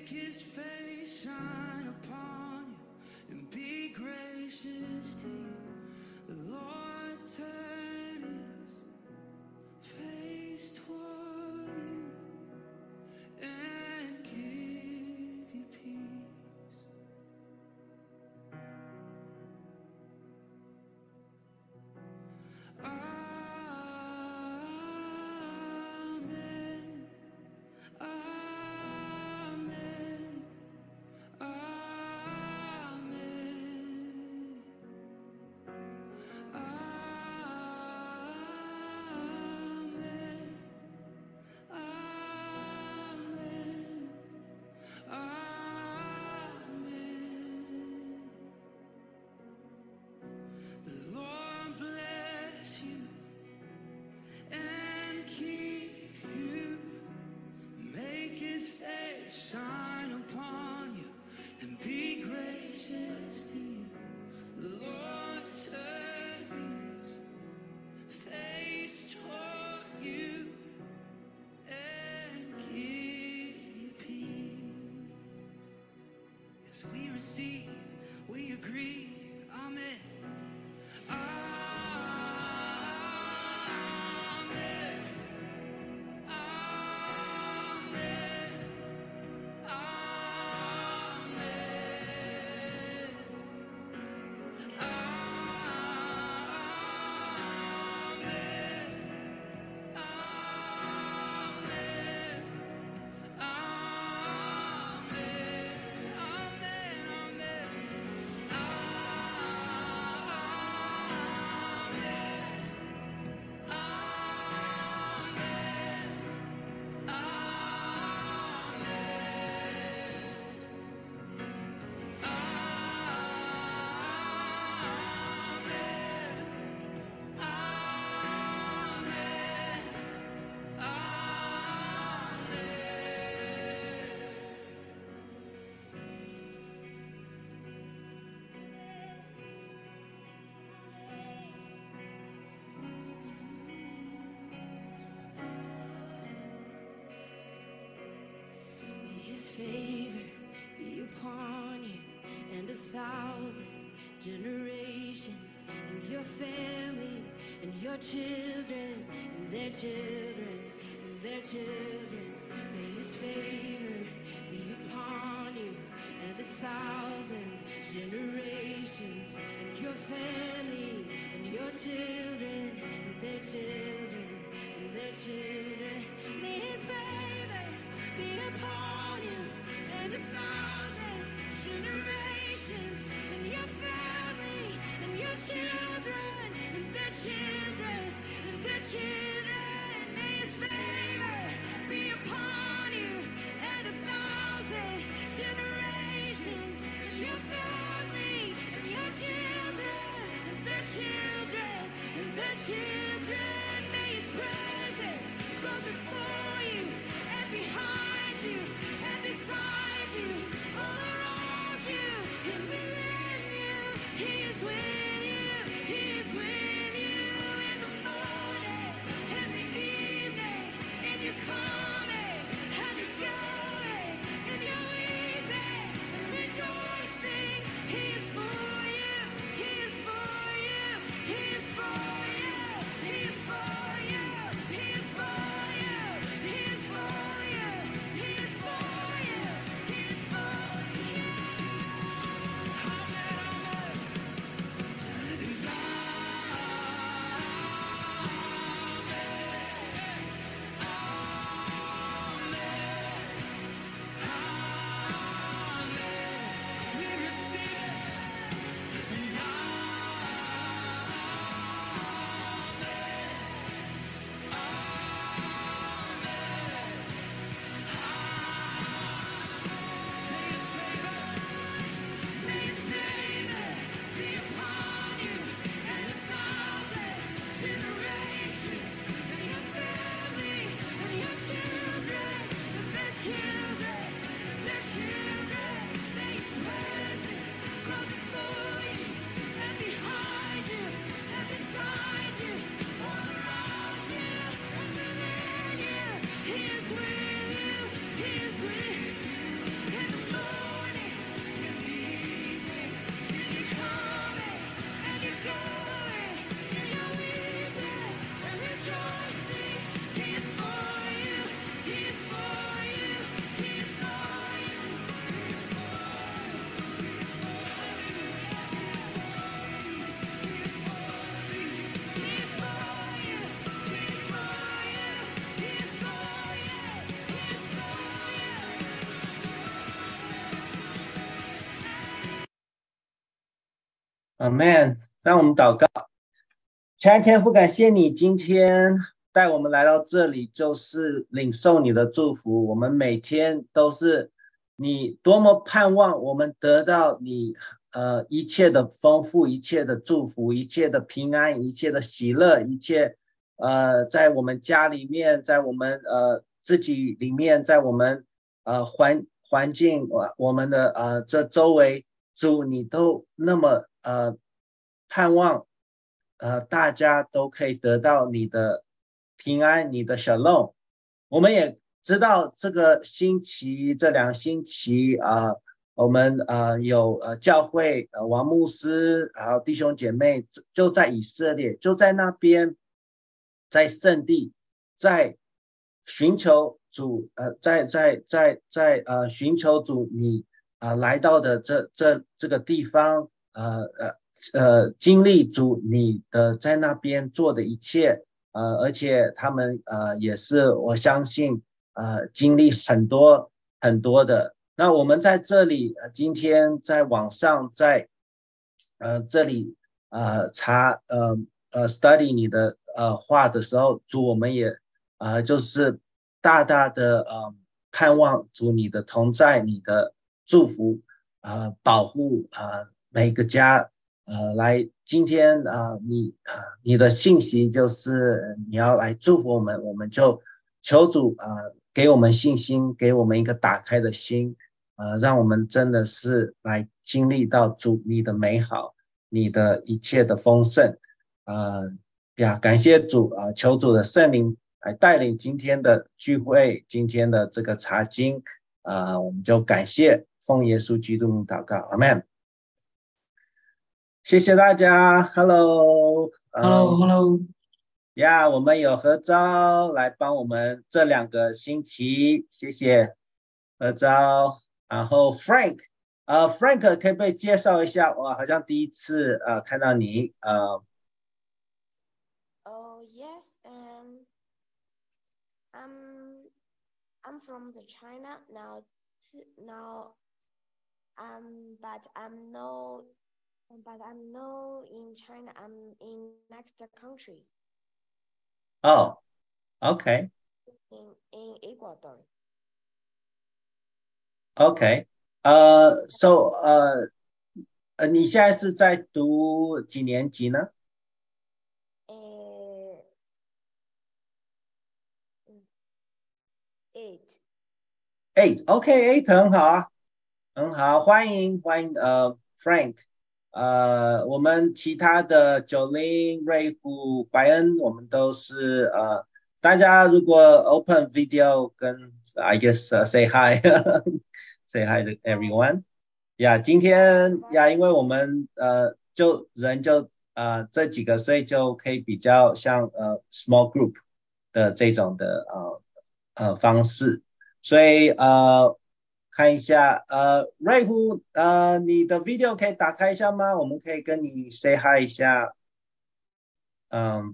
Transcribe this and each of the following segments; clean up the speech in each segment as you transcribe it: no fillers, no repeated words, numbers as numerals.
his face shine upon you and be gracious to you. The Lord turn his face toward you and give you peace. Amen. Amen. Amen. The Lord bless you and keep you. Make his face shine upon you and be gracious to you. The Lord turn his face toward you and give you peace. As we receive, we agree. Amen. Amen. Amen. Amen. May his favor be upon you and 1,000 generations, and your family, and your children, and their children, and their children. May his favor be upon you and 1,000 generations, and your family, and your children, and their children, and their children. May his favor be upon you and 1,000 generations, and your family, and your children, and their children, and their children. May his favor be upon you and Amen，让我们祷告。亲爱的天父，感谢你今天带我们来到这里，就是领受你的祝福。我们每天都是你多么盼望我们得到你一切的丰富，一切的祝福，一切的平安，一切的喜乐，一切在我们家里面，在我们自己里面，在我们环境我们的这周围，主你都那么盼望大家都可以得到你的平安，你的 shalom。我们也知道这个星期这2星期我们有教会王牧师，然后弟兄姐妹就在以色列，就在那边，在圣地，在寻求主，在寻求主你来到的这个地方，经历主你的在那边做的一切，而且他们也是我相信经历很多很多的。那我们在这里今天在网上这里study 你的话的时候，主我们也就是大大的盼望主你的同在，你的祝福保护每个家来今天你的信息就是你要来祝福我们，我们就求主给我们信心，给我们一个打开的心，让我们真的是来经历到主你的美好，你的一切的丰盛，感谢主求主的圣灵来带领今天的聚会，今天的这个查经，我们就感谢奉耶稣基督祷告，阿门。谢谢大家，Hello， h e l l o h e l l o 我们有何招来帮我们这2个星期，谢谢何招。然后 Frank，Frank 可以不可以介绍一下？我好像第一次看到你， Oh yes, I'm I'm from the China now. Now, but I'm no in China. I'm in next country oh OK in Ecuador. OK，so 你现在是在读几年级呢 Uh, mm, 8. ？8，OK，8很好啊。很好，欢迎Frank，我们其他的9零、瑞虎、怀恩，我们都是大家如果 open video 跟 I guess say hi say hi to 哦 everyone。呀，今天呀，因为我们就这几个，所以就可以比较像small group 的这种的方式，所以看一下瑞虎你的 video 可以打开一下吗？我们可以跟你 say hi 一下，嗯，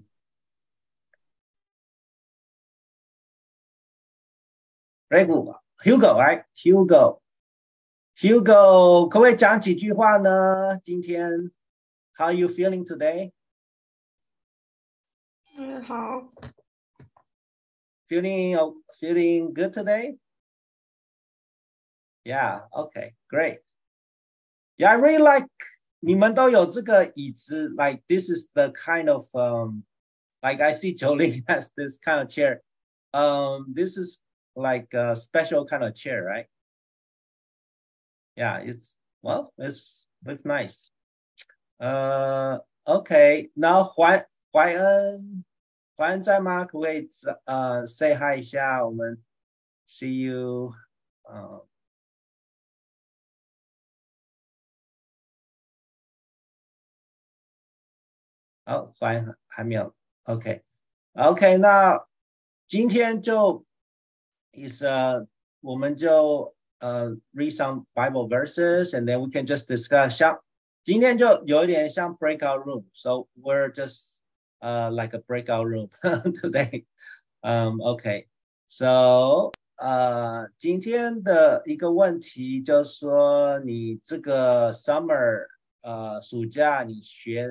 瑞虎 Hugo，right？Hugo，可不可以讲几句话呢？今天 How are you feeling today？ 好， Feeling good today? Yeah, okay, great. Yeah, I really like 你们都有这个椅子 like this is the kind of like I see Jolene has this kind of chair. This is like a special kind of chair, right? Yeah, it's nice. OK，那怀恩在吗？可不可以say hi 一下？我们 see you，好，怀恩还没有。OK，那今天就 is 我们就read some Bible verses and then we can just discuss 今天就有一点像 breakout room，so we're just like a breakout room today. Okay. So 今天的一个问题就是说，你这个 summer 暑假你学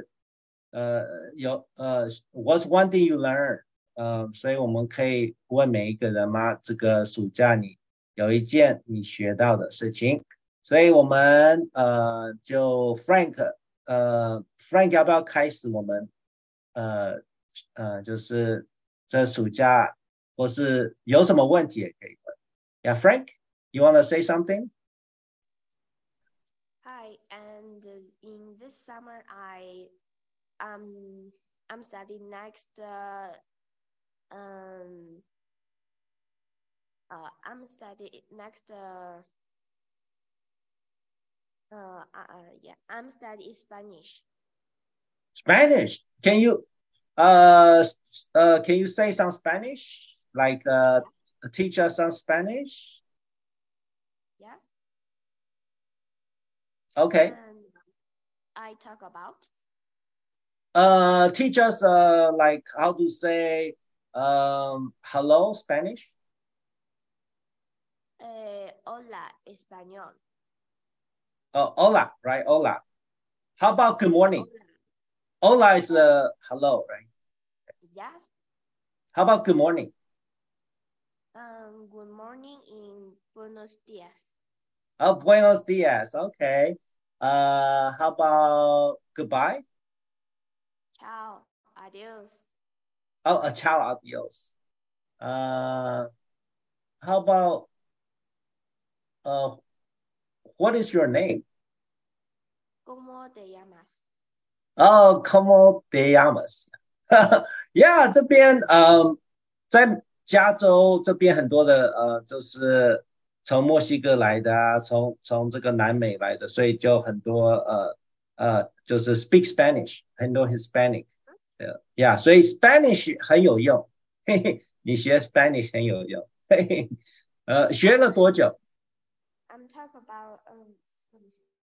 what's one thing you learn？所以我们可以问每一个人吗？这个暑假你有一件你学到的事情，所以我们就 Frank 要不要开始我们就是这暑假或是有什么问题也可以问。Yeah, Frank, you want to say something? Hi, and in this summer, I'm studying next. I'm studying next. Yeah, I'm studying Spanish. Spanish. Can you say some Spanish? Like teach us some Spanish? Yeah. Okay. And I talk about Teach us like how to say hello Spanish. hola español. Hola, right? Hola. How about good morning? Hola. Hola is hello, right? Yes. How about good morning? Good morning in Buenos Dias. Oh, buenos dias. Okay. How about goodbye? Ciao. Adios. Oh, ciao, adios. How about uh, what is your name? ¿Cómo te llamas? Oh, como te llamas? Yeah, 这边在加州这边很多的就是从墨西哥来的啊，从这个南美来的，所以就很多就是 speak Spanish，很多 Hispanic 的，Yeah，所以 Spanish 很有用，嘿嘿，你学 Spanish 很有用，嘿嘿，学了多久？ I'm talk about let me see.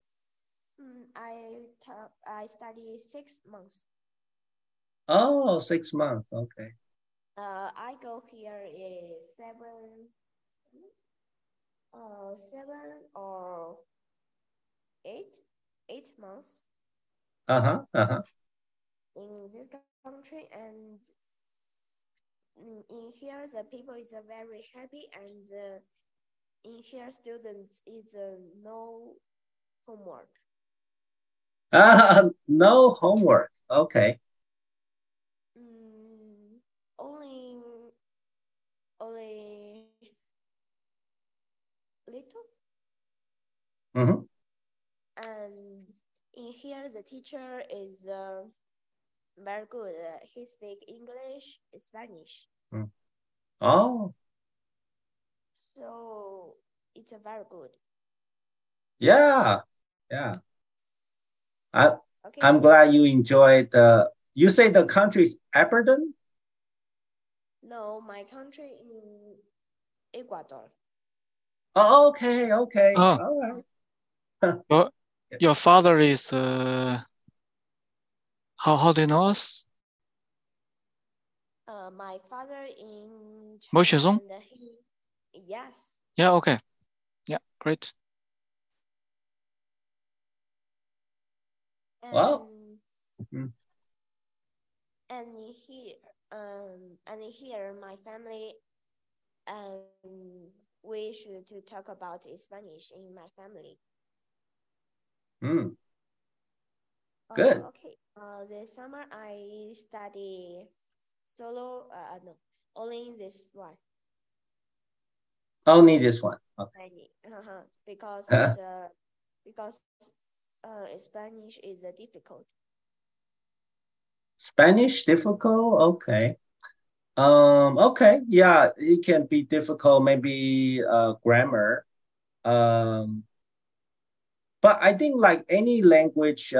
I study 6 months. Oh, 6 months. Okay. I go here is 7 or 8 months Uh-huh. Uh-huh. in this country, and in here the people is very happy, and in here students is no homework. No homework. Okay. Only little. Mm-hmm. And in here the teacher is very good. He speak English, Spanish. Oh, So it's very good. yeah. Yeah. I, Okay. I'm glad you enjoyed you say the country's Aberdeen? No, my country in Ecuador. Oh, okay. Okay. Oh, All right. your father is how do you know us? My father in Mo China, Xizong? and yes. Yeah, okay. Yeah, great. And Well. and here my family we should to talk about Spanish in my family. Good. Okay. This summer I study solo. No, only this one. Only this one. Okay. Because because Spanish is difficult. Spanish difficult? Okay. Okay. Yeah, it can be difficult, maybe grammar. But I think like any language,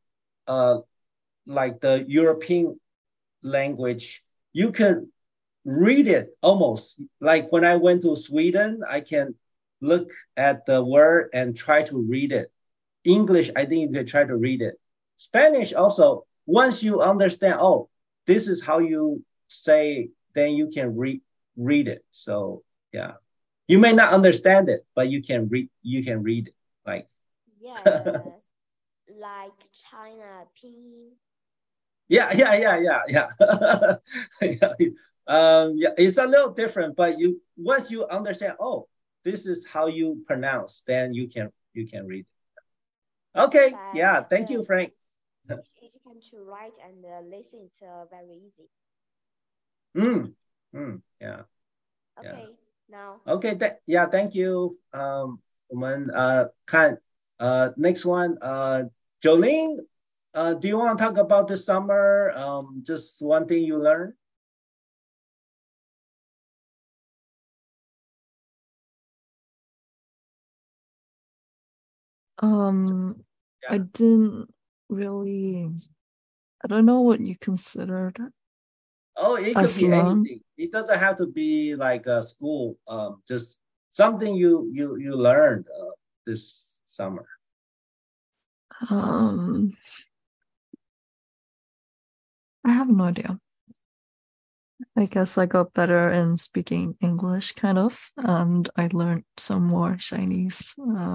like the European language, you can read it almost. Like when I went to Sweden, I can look at the word and try to read it. English, I think you can try to read it. Spanish also, once you understand, oh, this is how you say, then you can read it. So yeah. You may not understand it, but you can read it. Like Yes. like China pinyin. Yeah. Yeah, it's a little different, but once you understand, oh, this is how you pronounce, then you can read it. Okay, But yeah, thank you, Frank. if you can to write and listen, it's very easy. Yeah. Okay, now. Okay, yeah, thank you. 我们看next one Jolene, do you want to talk about the summer? Just one thing you learned. I didn't really. I don't know what you considered Oh, it could as be learn. anything. It doesn't have to be like a school. Just something you learned this summer. I have no idea. I guess I got better in speaking English, kind of, and I learned some more Chinese.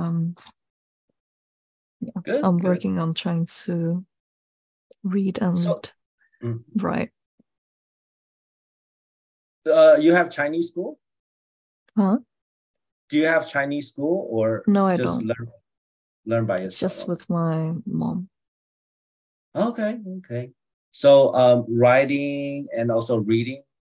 Yeah, Good. I'm working on trying to read and write. You have Chinese school? Huh? Do you have Chinese school or No, I just don't. learn by yourself? Just with my mom. Okay. So writing and also reading.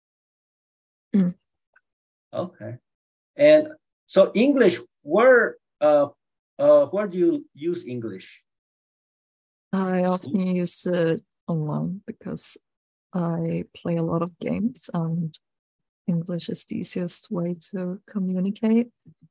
Okay. And so English, where do you use English? I often use it online because I play a lot of games and English is the easiest way to communicate.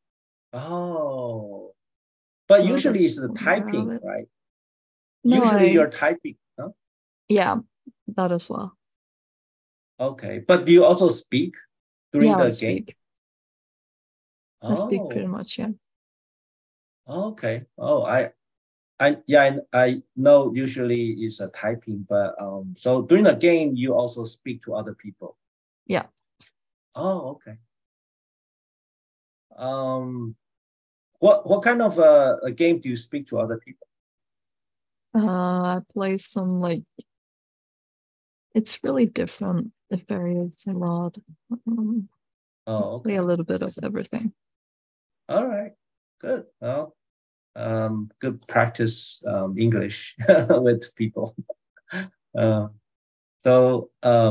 Oh, but So usually it's that's the why I have typing, it. right? No, Usually you're typing, huh? Yeah, that as well. Okay, but do you also speak during the game? Speak. I speak pretty much, yeah. Okay. Oh, I know usually it's a typing, but so during the game you also speak to other people. Yeah. Oh, okay. What kind of a game do you speak to other people? I play some it's really different. It varies a lot. I play a little bit of everything. All right, good. Well, good practice English with people. So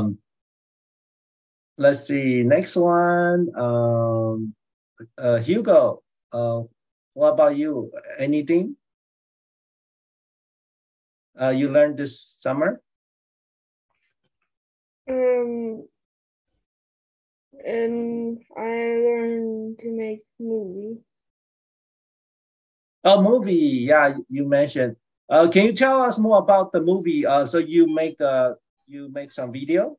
let's see. Next one, Hugo. What about you? Anything you learned this summer? I learned to make movie. Oh, movie. Yeah, you mentioned. Can you tell us more about the movie? So you make some video?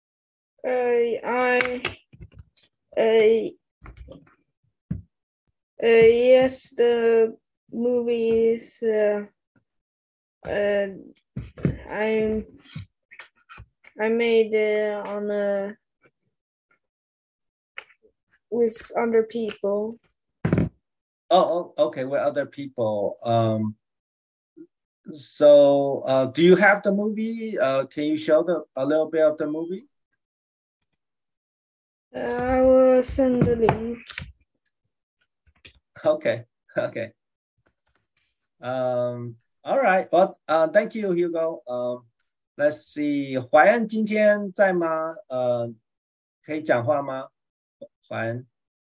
Yes, the movie is I made on with other people. Oh, okay, with other people. So do you have the movie? Can you show a little bit of the movie? I will send the link. Okay. All right. Well, thank you, Hugo. Let's see. 怀恩今天在吗？可以讲话吗？怀恩。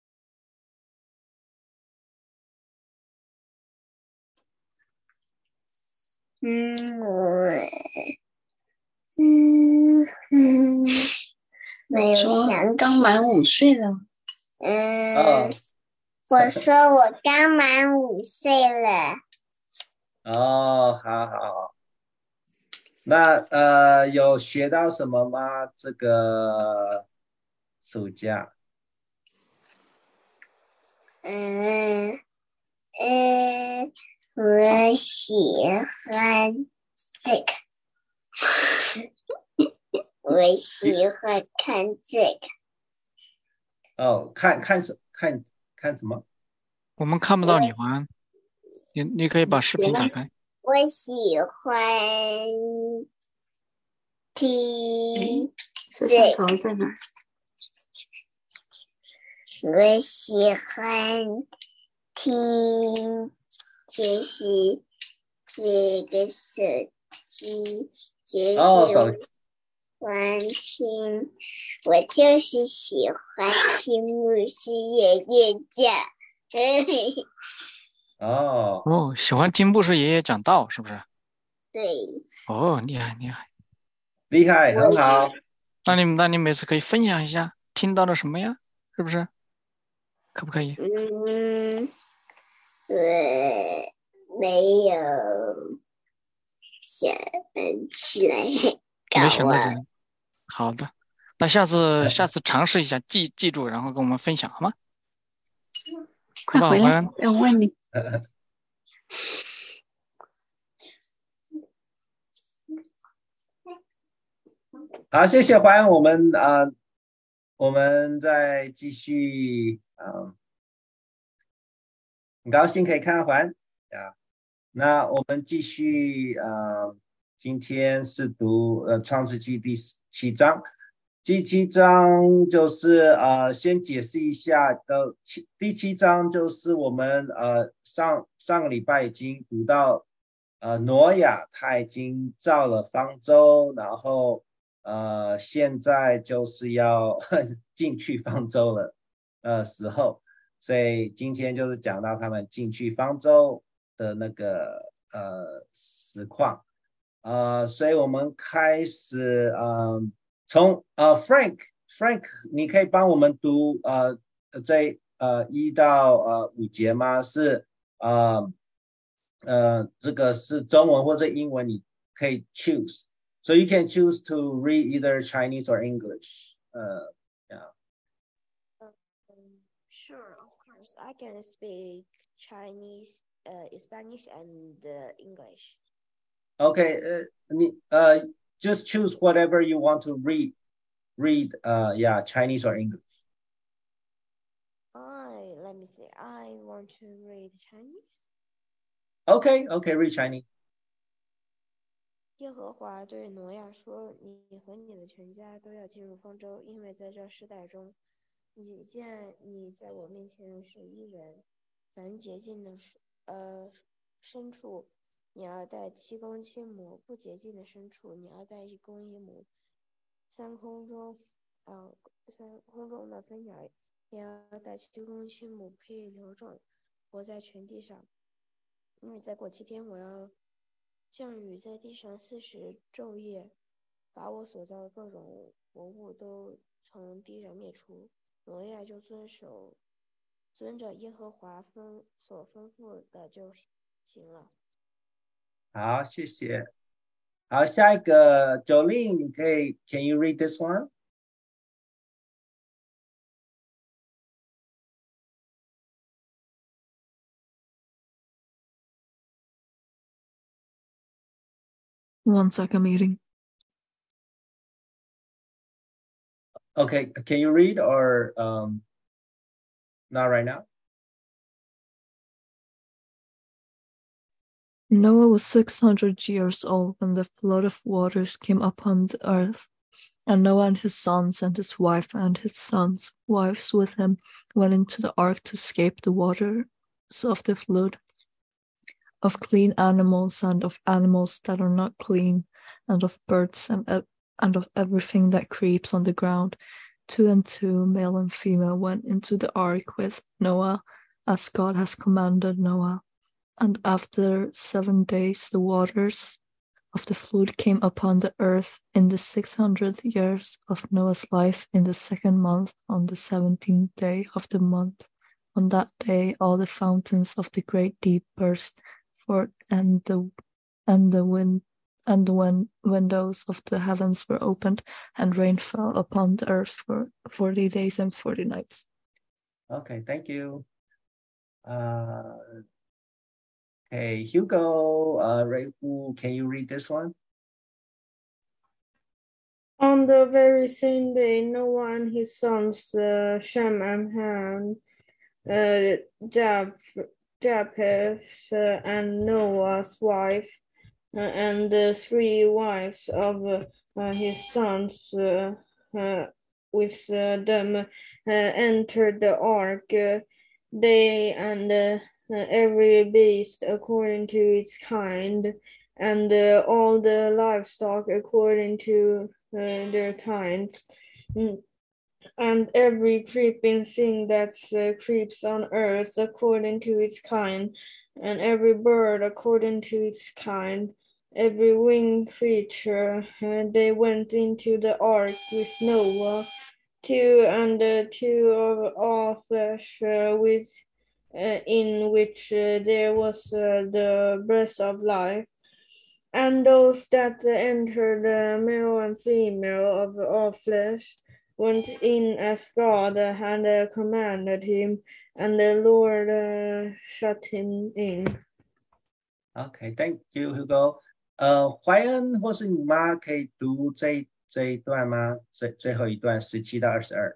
没有想刚满5岁了。 我说我刚满5岁了。 哦，好。那有学到什么吗？这个暑假？ 我喜欢这个。我喜欢看这个。 哦，看什么？ 我们看不到你，华安。你可以把视频打开。 我喜欢听摄像头在哪儿？ 我喜欢听，就是这个手机，就是手机欢听，我就是喜欢听牧师爷爷讲。 哦，喜欢听牧师爷爷讲道，是不是？ 对， 哦，厉害厉害。 厉害，很好。 那你每次可以分享一下听到了什么呀？是不是？可不可以？ 没有想起来， 没搞忘了。 想到什么？好的，那下次尝试一下，记住，然后跟我们分享好吗？ 快回来，要问你。 好，谢谢欢迎我们再继续很高兴可以看到环啊。那我们继续今天是读创世纪第7章。第7章就是先解释一下的，第7章就是我们上个礼拜已经读到挪亚他已经造了方舟，然后现在就是要进去方舟了时候，所以今天就是讲到他们进去方舟的那个实况。所以我们开始从Frank，你可以帮我们读这1到5节吗？是这个是中文或者英文，你可以 choose。So you can choose to read either Chinese or English. Yeah. Sure, of course. I can speak Chinese, Spanish, and English. Okay. Just choose whatever you want to read. Yeah, Chinese or English. Let me see. I want to read Chinese. Okay, read Chinese. 耶和华对挪亚说：“你和你的全家都要进入方舟，因为在这世代中，你见你在我面前是一人。凡洁净的牲畜，你要带7公7母；不洁净的牲畜，你要带1公1母。空中的飞鸟，也要带7公7母，可以留种，活在全地上。因为再过7天，我要降雨在地上40昼夜，把我所造的各种活物都从地上灭除。挪亚就遵着耶和华所吩咐的就行了。” 好，谢谢。好，下一个 Jolene， 你可以 Can you read this one? One second, meeting. Okay, can you read or not right now? Noah was 600 years old when the flood of waters came upon the earth. And Noah and his sons and his wife and his sons' wives with him went into the ark to escape the waters of the flood, of clean animals and of animals that are not clean, and of birds and of everything that creeps on the ground. 2 and 2, male and female, went into the ark with Noah, as God has commanded Noah. And after 7 days, the waters of the flood came upon the earth in the 600th year of Noah's life, in the 2nd month, on the 17th day of the month. On that day, all the fountains of the great deep burst forth, and the windows of the heavens were opened, and rain fell upon the earth for 40 days and 40 nights. Okay, thank you. Okay, Hugo, Reihu, can you read this one? On the very same day, Noah and his sons, Shem and Ham, Japheth and Noah's wife and the 3 wives of his sons with them entered the ark, they and every beast according to its kind, and all the livestock according to their kinds, and every creeping thing that creeps on earth according to its kind, and every bird according to its kind, every winged creature. And they went into the ark with Noah, two of all flesh, in which there was the breath of life. And those that entered, male and female of all flesh, went in as God had commanded him, and the Lord shut him in. Okay, thank you, Hugo. 怀恩或是你妈可以读这一段吗？最后一段17到22。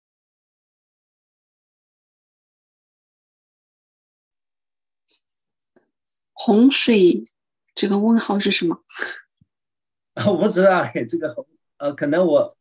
洪水这个问号是什么？ 我不知道这个可能我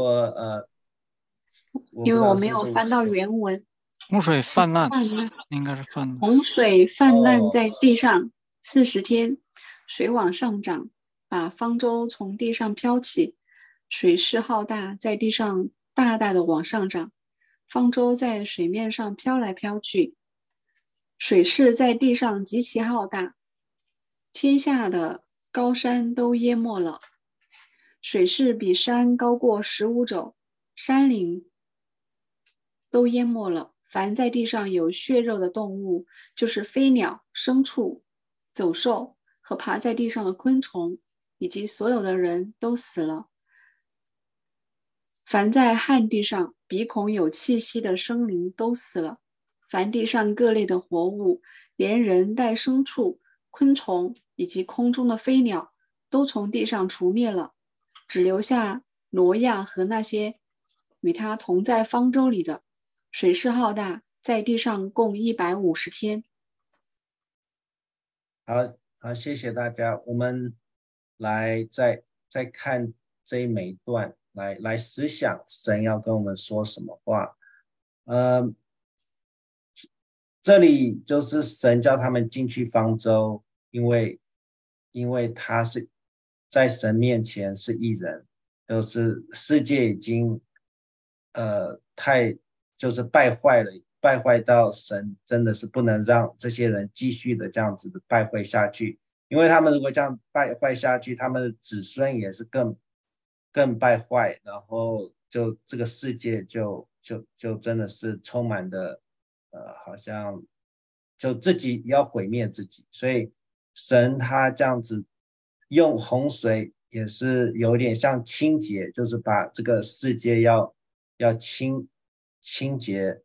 因为我没有翻到原文。 洪水泛滥，应该是泛滥。 洪水泛滥在地上40天，水往上涨，把方舟从地上飘起，水势浩大，在地上大大的往上涨，方舟在水面上飘来飘去，水势在地上极其浩大，天下的高山都淹没了，水势比山高过15肘，山岭都淹没了。凡在地上有血肉的动物，就是飞鸟、牲畜、走兽和爬在地上的昆虫，以及所有的人都死了。凡在旱地上鼻孔有气息的生灵都死了。凡地上各类的活物，连人带牲畜、昆虫以及空中的飞鸟，都从地上除灭了，只留下挪亚和那些与他同在方舟里的。水势浩大，在地上共150天。 好，谢谢大家。我们来再看这一每一段，来思想神要跟我们说什么话。这里就是神叫他们进去方舟，因为他是在神面前是义人，就是世界已经就是败坏到神真的是不能让这些人继续的这样子的败坏下去，因为他们如果这样败坏下去，他们的子孙也是更败坏，然后就这个世界就真的是充满的好像就自己要毁灭自己，所以神他这样子用洪水也是有点像清洁，就是把这个世界要清洁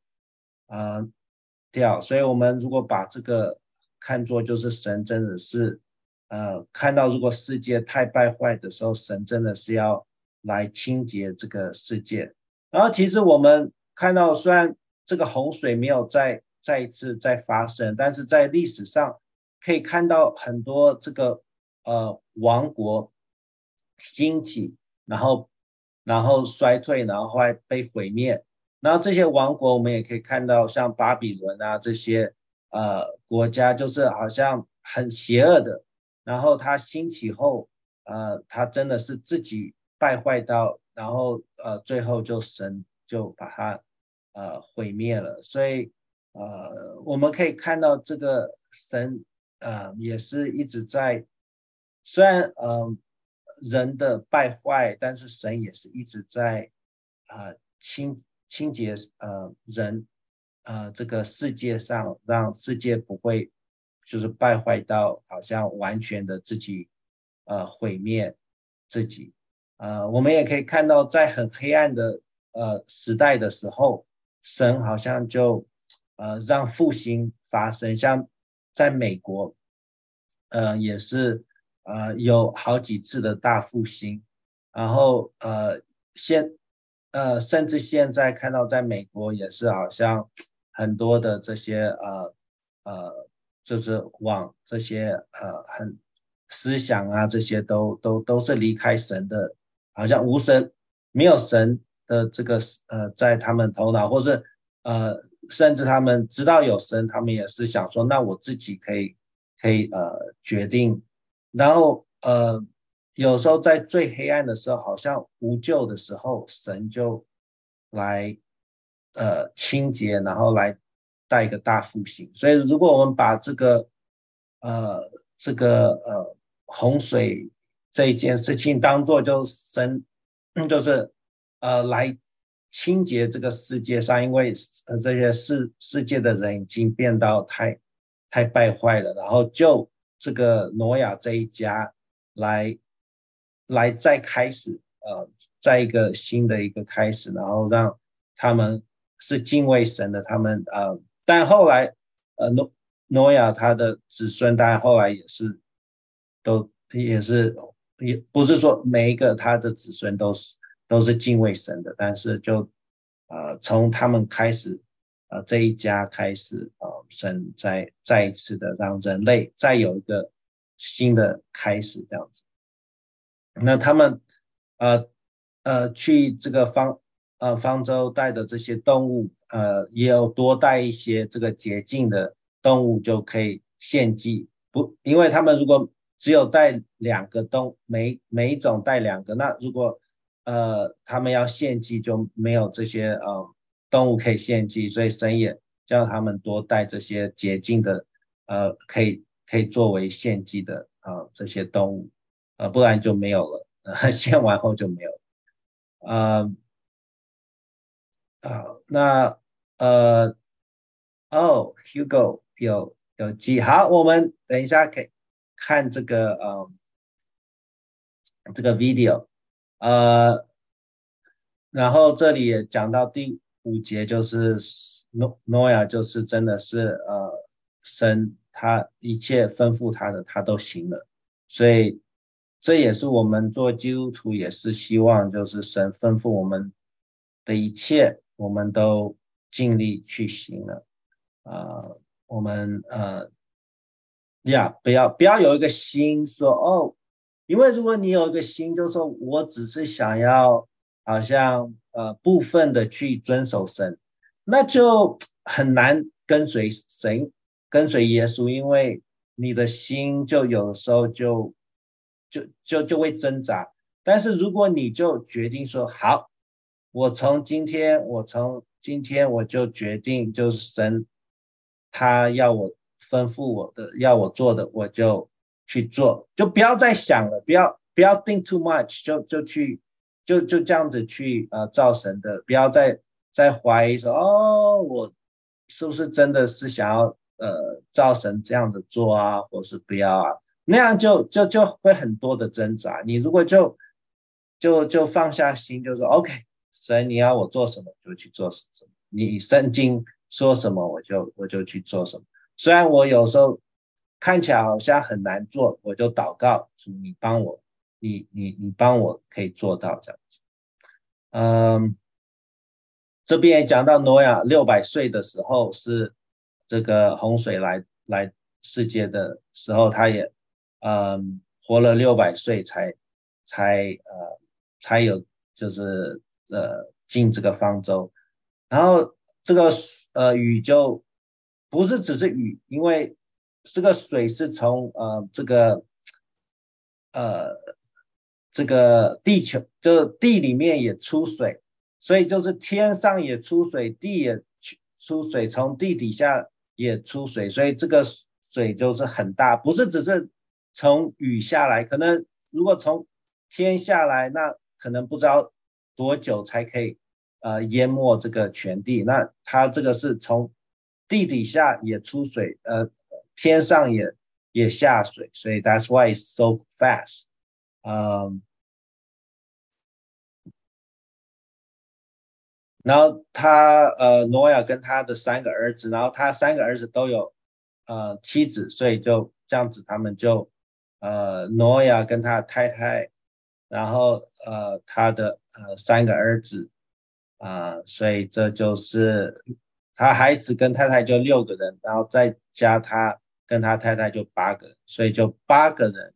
掉。所以我们如果把这个看作就是神真的是看到如果世界太败坏的时候，神真的是要来清洁这个世界。然后其实我们看到虽然这个洪水没有再一次再发生，但是在历史上可以看到很多这个王国兴起，然后衰退，然后后来被毁灭。然后这些王国我们也可以看到像巴比伦啊这些国家就是好像很邪恶的，然后他兴起后他真的是自己败坏到，然后最后就神就把他毁灭了。所以我们可以看到这个神也是一直在，虽然人的败坏，但是神也是一直在清洁人这个世界上，让世界不会就是败坏到好像完全的自己毁灭自己。我们也可以看到在很黑暗的时代的时候，神好像就让复兴发生，像在美国也是有好几次的大复兴，然后甚至现在看到在美国也是好像很多的这些就是往这些很思想啊这些都是离开神的，好像无神没有神的这个在他们头脑，或是甚至他们知道有神，他们也是想说，那我自己可以决定，然后有时候在最黑暗的时候，好像无救的时候，神就来清洁，然后来带一个大复兴。所以如果我们把呃洪水这一件事情当做就神就是来清洁这个世界上，因为这些世界的人已经变到太败坏了，然后就这个挪亚这一家来再开始在一个新的一个开始，然后让他们是敬畏神的，他们但后来挪亚他的子孙，当然后来也不是说每一个他的子孙都是敬畏神的，但是就从他们开始这一家开始神再一次的让人类再有一个新的开始这样子。那他们去这个方舟带的这些动物也有多带一些这个洁净的动物就可以献祭，不，因为他们如果只有带两个每一种带两个，那如果他们要献祭就没有这些动物可以献祭，所以神也叫他们多带这些洁净的可以作为献祭的这些动物，不然就没有了，献完后就没有了。那Hugo 有记，好，我们等一下可以看这个 video，然后这里也讲到第5节，就是诺亚就是真的是神他一切吩咐他的他都行了，所以这也是我们做基督徒也是希望就是神吩咐我们的一切我们都尽力去行了。我们不要有一个心说因为如果你有一个心就说我只是想要好像部分的去遵守神，那就很难跟随神跟随耶稣，因为你的心就有的时候就会挣扎。但是如果你就决定说好，我从今天我就决定就是神他要我吩咐我的要我做的我就去做，就不要再想了，不要think too much， 就去就这样子去照神的，不要再怀疑说我是不是真的是想要照神这样的做啊，或是不要啊，那样就会很多的挣扎。你如果就放下心，就说 OK， 神你要我做什么就去做什么，你圣经说什么我就去做什么。虽然我有时候看起来好像很难做，我就祷告主你帮我，你帮我可以做到这样子。这边也讲到挪亚600岁的时候是这个洪水来世界的时候，他也活了600岁才有就是进这个方舟，然后这个雨就不是只是雨，因为这个水是从这个地球就地里面也出水，所以就是天上也出水，地也出水，从地底下也出水，所以这个水就是很大，不是只是从雨下来，可能如果从天下来，那可能不知道多久才可以淹没这个全地，那它这个是从地底下也出水，天上也下水，所以 that's why it's so fast。然后挪亚跟他的3个儿子，然后他3个儿子都有妻子，所以就这样子，他们就挪亚跟他太太，然后他的3个儿子所以这就是他孩子跟太太就6个人，然后再加他跟他太太就8个人，所以就8个人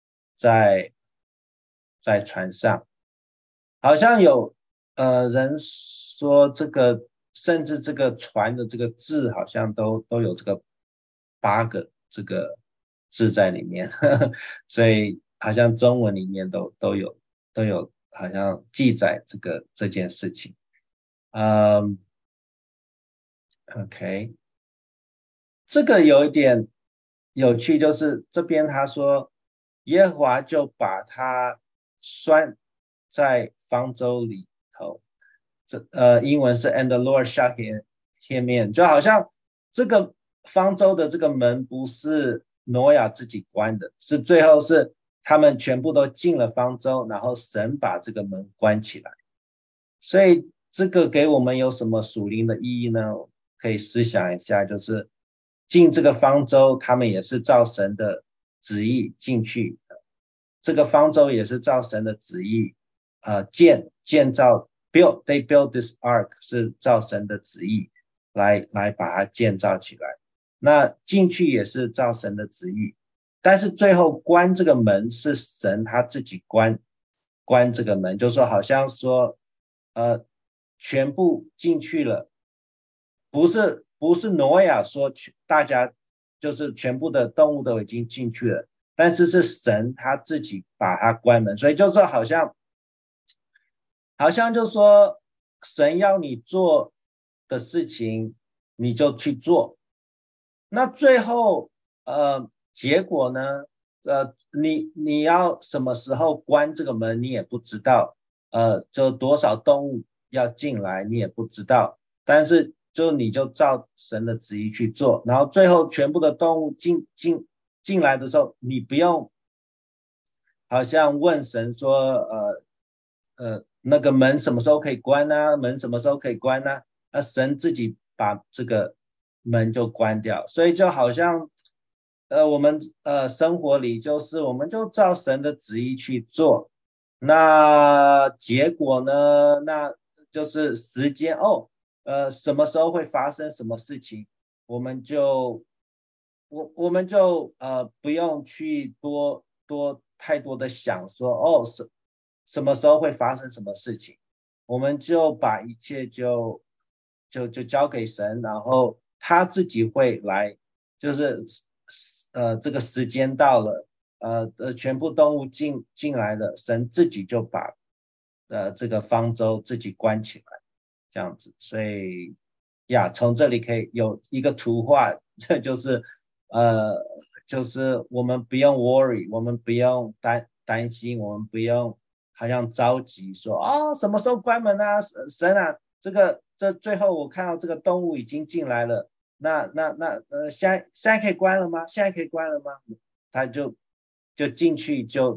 在船上。好像有人说这个，甚至这个船的这个字好像都有这个8个这个字在里面，所以好像中文里面都有好像记载这件事情。OK， 这个有一点有趣，就是这边他说耶和华就把他拴在方舟里头，英文是 And the Lord shut him in， 就好像这个方舟的这个门不是挪亚自己关的，是最后是他们全部都进了方舟，然后神把这个门关起来。所以这个给我们有什么属灵的意义呢？可以思想一下，就是进这个方舟，他们也是照神的旨意进去的，这个方舟也是照神的旨意建造 they built this ark 是照神的旨意来把它建造起来，那进去也是照神的旨意，但是最后关这个门是神他自己关这个门，就是说好像说全部进去了，不是挪亚说大家就是全部的动物都已经进去了，但是是神他自己把它关门，所以就是说好像就说神要你做的事情你就去做，那最后结果呢你要什么时候关这个门你也不知道，就多少动物要进来你也不知道，但是你就照神的旨意去做，然后最后全部的动物进来的时候，你不用好像问神说那个门什么时候可以关呢？门什么时候可以关呢？那神自己把这个门就关掉，所以就好像我们生活里就是我们就照神的旨意去做，那结果呢？那就是时间什么时候会发生什么事情，我们就不用去太多的想说什么时候会发生什么事情，我们就把一切就交给神，然后他自己会来，就是这个时间到了，全部动物进来了，神自己就把这个方舟自己关起来，这样子。所以从这里可以有一个图画，这就是我们不用 worry， 我们不用担心，我们不用好像着急说什么时候关门啊，神啊，这最后我看到这个动物已经进来了，那现在可以关了吗？现在可以关了吗？他就进去就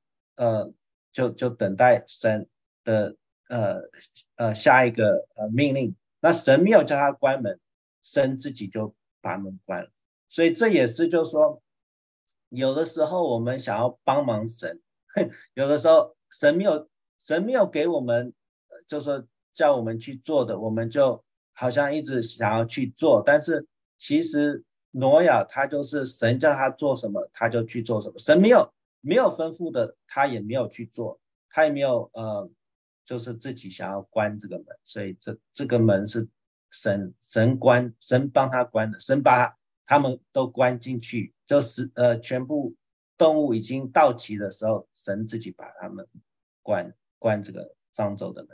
等待神的下一个命令，那神没有叫他关门，神自己就把门关了。所以这也是就是说有的时候我们想要帮忙神，有的时候神没有给我们就是说叫我们去做的，我们就好像一直想要去做，但是其实挪亚他就是神叫他做什么他就去做什么，神没有吩咐的他也没有去做，他也没有就是自己想要关这个门，所以这个门是神帮他关的，神把他们都关进去，就是全部动物已经到齐的时候，神自己把他们关这个方舟的门。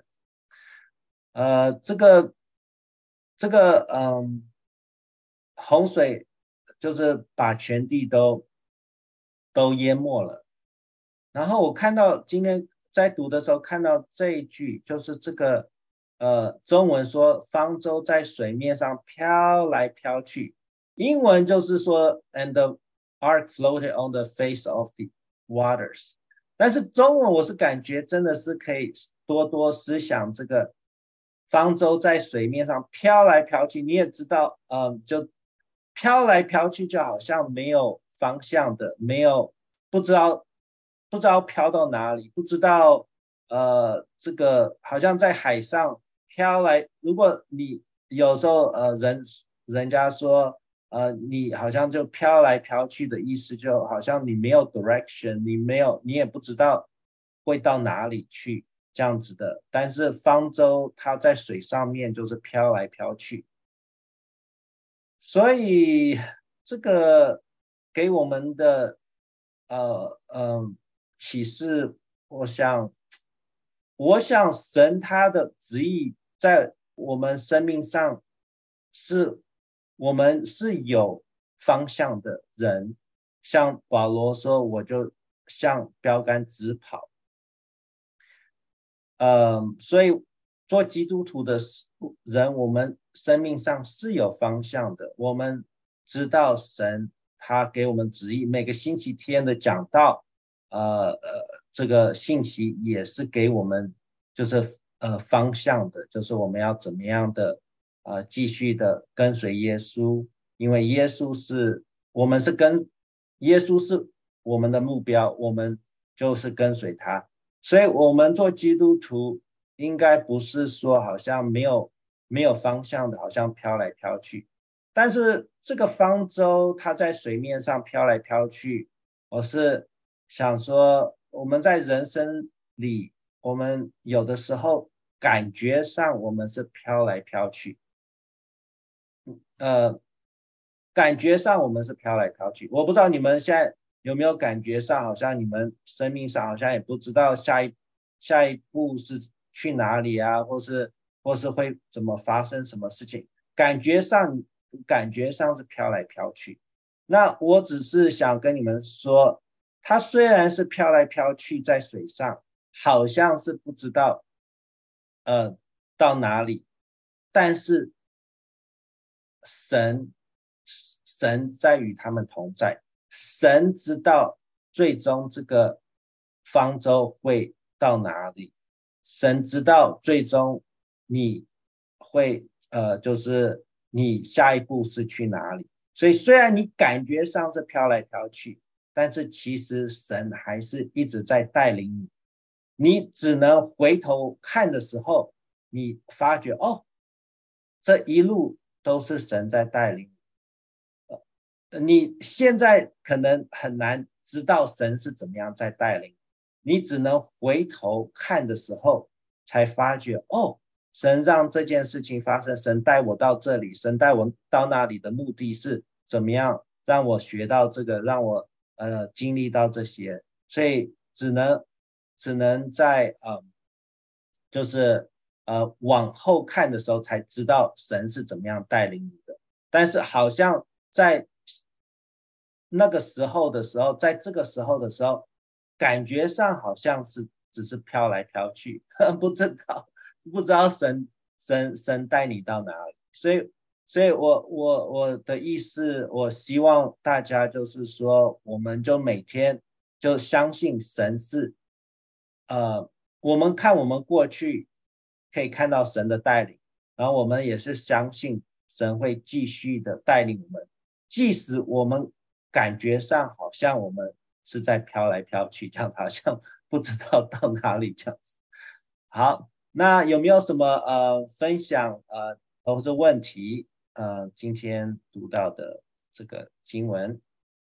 这个洪水就是把全地都淹没了。然后我看到今天在读的时候看到这一句，就是这个中文说方舟在水面上飘来飘去，英文就是说 and the ark floated on the face of the waters， 但是中文我是感觉真的是可以多思想这个方舟在水面上飘来飘去，你也知道就飘来飘去就好像没有方向的，不知道飘到哪里，不知道这个好像在海上飘来，如果你有时候人家说你好像就飘来飘去的意思，就好像你没有 direction， 你也不知道会到哪里去这样子的。但是方舟它在水上面就是飘来飘去，所以这个给我们的启示，我想神他的旨意在我们生命上我们是有方向的人，像保罗说，我就像标杆直跑。所以做基督徒的人，我们生命上是有方向的。我们知道神他给我们旨意，每个星期天的讲道，这个信息也是给我们就是方向的，就是我们要怎么样的继续的跟随耶稣，因为耶稣是我们的目标，我们就是跟随他。所以我们做基督徒应该不是说好像没有方向的，好像飘来飘去。但是这个方舟它在水面上飘来飘去，我是想说我们在人生里，我们有的时候感觉上我们是飘来飘去，感觉上我们是飘来飘去。我不知道你们现在有没有感觉上，好像你们生命上好像也不知道下一步是去哪里啊，或是会怎么发生什么事情，感觉上是飘来飘去。那我只是想跟你们说，它虽然是飘来飘去在水上，好像是不知道到哪里，但是神在与他们同在，神知道最终这个方舟会到哪里，神知道最终你会就是你下一步是去哪里。所以虽然你感觉上是飘来飘去，但是其实神还是一直在带领你。你只能回头看的时候，你发觉这一路都是神在带领你。你现在可能很难知道神是怎么样在带领你，只能回头看的时候才发觉神让这件事情发生，神带我到这里，神带我到那里的目的是怎么样让我学到这个，让我经历到这些。所以只能在就是往后看的时候才知道神是怎么样带领你的。但是好像在那个时候的时候，在这个时候的时候，感觉上好像是只是飘来飘去，不知道神带你到哪里。所以我的意思，我希望大家就是说，我们就每天就相信神是我们看我们过去可以看到神的带领，然后我们也是相信神会继续的带领我们，即使我们感觉上好像我们是在飘来飘去，这样好像不知道到哪里这样子。好，那有没有什么分享或者问题今天读到的这个经文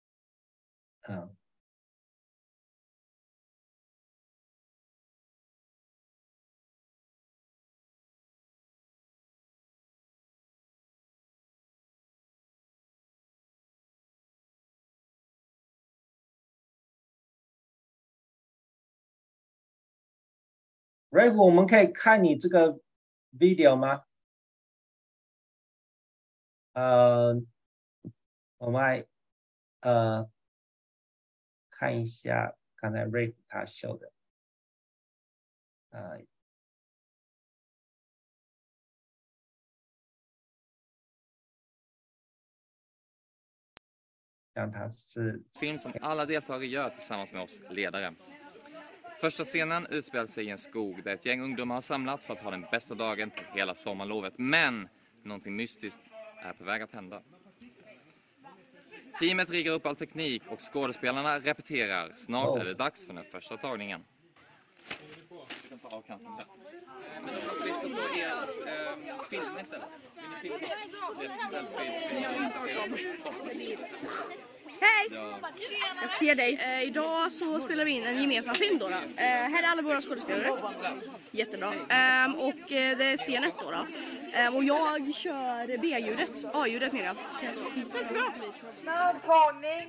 Rave， 我们可以看你这个 video 吗？我们来看一下刚才 Rave 他秀的像他是 film som alla deltagare gör tillsammans med oss ledare. Första scenen utspelar sig i en skog där ett gäng ungdomar har samlats för att ha den bästa dagen på hela sommarlovet. Men någonting mystiskt är på väg att hända. Teamet riggar upp all teknik och skådespelarna repeterar. Snart är det dags för den första tagningen. av kanten där. Men då visst då är filmen istället. Vill ni filma? Hej! Jag ser dig. Idag så spelar vi in en gemensam film då. Här är alla våra skådespelare. Jättebra. Och det är scen 1 då. Och jag kör B-ljudet. A-ljudet menar jag. Känns bra. Tagning.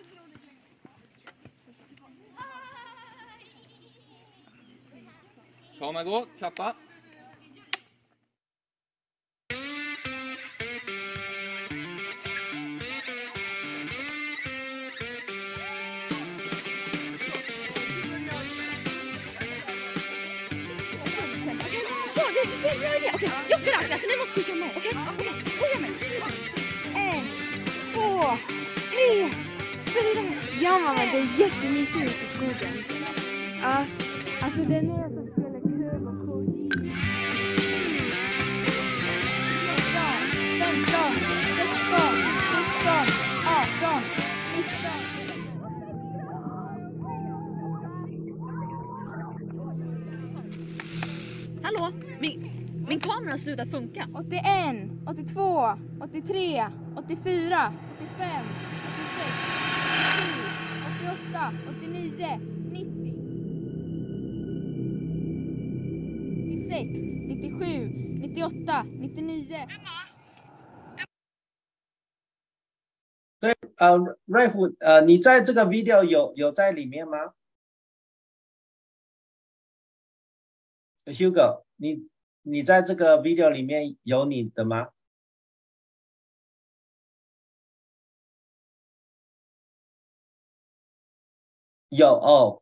Kamera gå, klappa. Okej, jag ska räkna så ni måste skicka med. Okej, börja med. 1, 2, 3, 4. Ja mamma, det är jättemysigt ute i skogen. Ja, alltså det är några som spelar klubb och kort. 15, 16, 17, 18, 19. Hallå, min kamera slutar funka. 81, 82, 83, 84, 85, 86, 87, 88, 89, 90, 96, 97, 98, 99. 对，瑞虎，你在这个 video 有在里面吗 ？Hugo，你在这个 video 里面有你的吗？有哦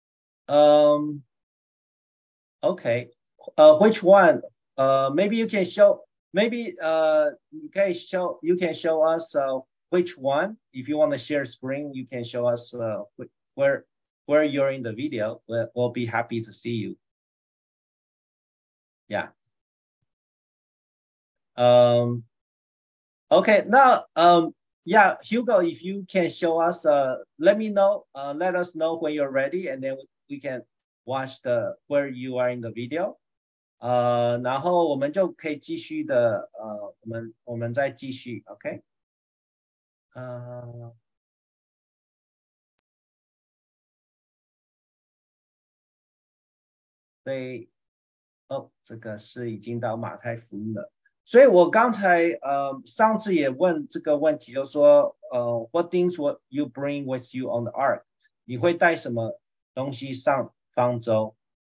，okay. Which one? Maybe you can show. Maybe you can show us which one. If you want to share screen, you can show us where you're in the video. We'll be happy to see you. Yeah. Okay. Now, yeah, Hugo, if you can show us, let us know when you're ready, and then we can watch where you are in the video. 然后我们就可以继续的，我们再继续 ，OK？ 对，这个是已经到马太福音了。所以我刚才上次也问这个问题，就是说what things would you bring with you on the ark？ 你会带什么东西上方舟？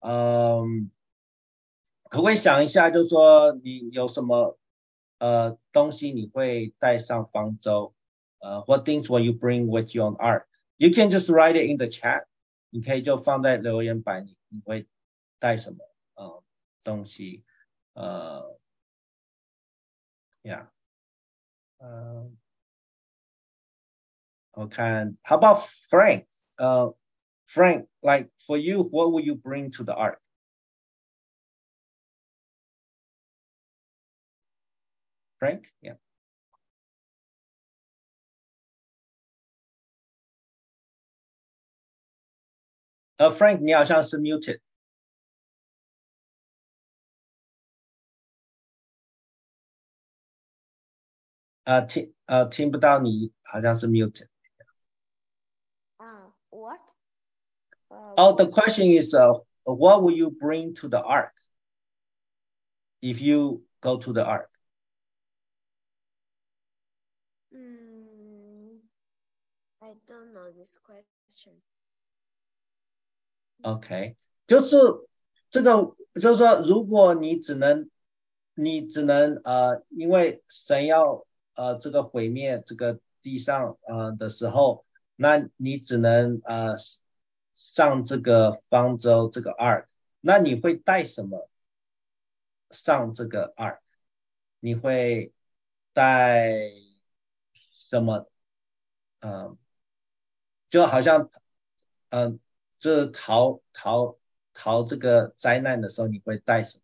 可不可以想一下，就是说你有什么东西你会带上方舟？What things will you bring with you on ark? You can just write it in the chat. 你可以就放在留言板里，你会带什么东西？Yeah. 我看 How about Frank? Frank, like for you, what will you bring to the ark? Frank, yeah. Frank, 你好像是 muted. 听不到你，好像是 muted. What? The question is, what will you bring to the ark if you go to the ark? I don't know this question. OK， 就是这个，就是说，如果你只能因为神要这个毁灭这个地上的时候，那你只能上这个方舟这个 ark， 那你会带什么上这个 ark？ 你会带什么？就好像就是逃这个灾难的时候，你会带什么？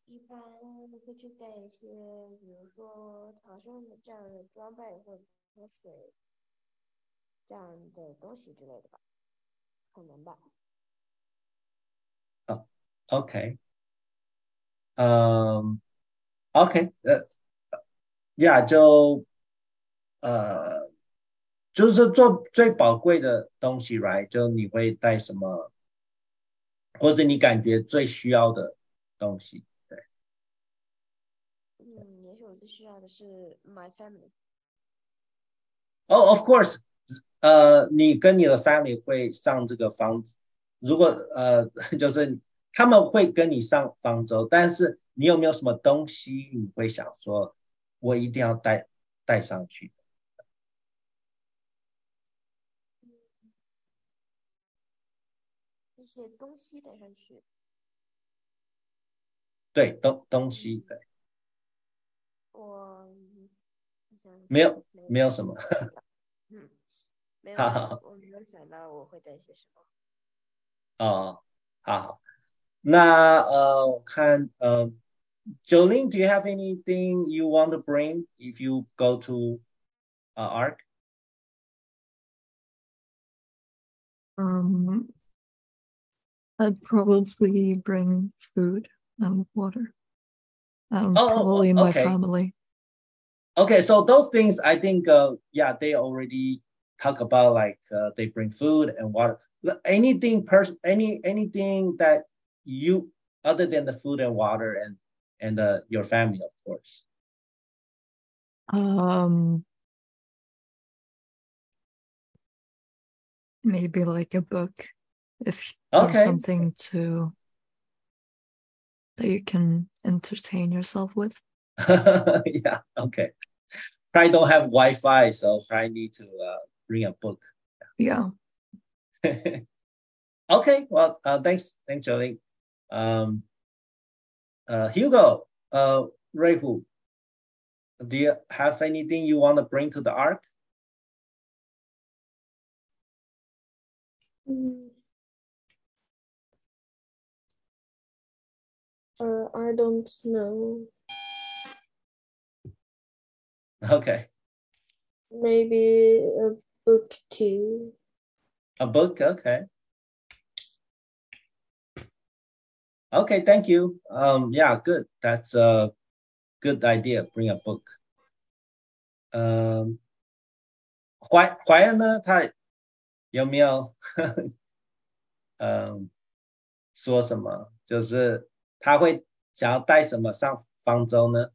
一般会去带一些，比如说逃生的这样的装备，或者说水这样的东西之类的吧，可能吧。 OK，OK，呀，呃，就是做最宝贵的东西，right？就你会带什么，或者你感觉最需要的东西？对。 也许我最需要的是 my family。 哦，of course，你跟你的 family 会上这个方，如果就是他们会跟你上方舟，但是你有没有什么东西你会想说，我一定要带上去？ 一些东西带上去。 对，东西，对， 我没有什么。 没有， 好好我没有想到我会带些什么。 哦，好，那我看Jolene，do you have anything you want to bring if you go to Ark？ I'd probably bring food and water, and Oh, probably my okay. family. Okay, so those things I think yeah, they already talk about like they bring food and water. Anything that you other than the food and water and your family, of course. Maybe like a book, if you have Okay. something that you can entertain yourself with. Yeah, okay. Probably don't have Wi-Fi, so probably need to bring a book. Yeah. Okay, well, thanks, Jolene. Hugo, Reihu, do you have anything you want to bring to the Ark? I don't know. Okay. Maybe a book too. A book, okay. Okay, thank you. Yeah, good. That's a good idea. Bring a book. 怀恩呢？他有没有说什么？就是他会想要带什么上方舟呢？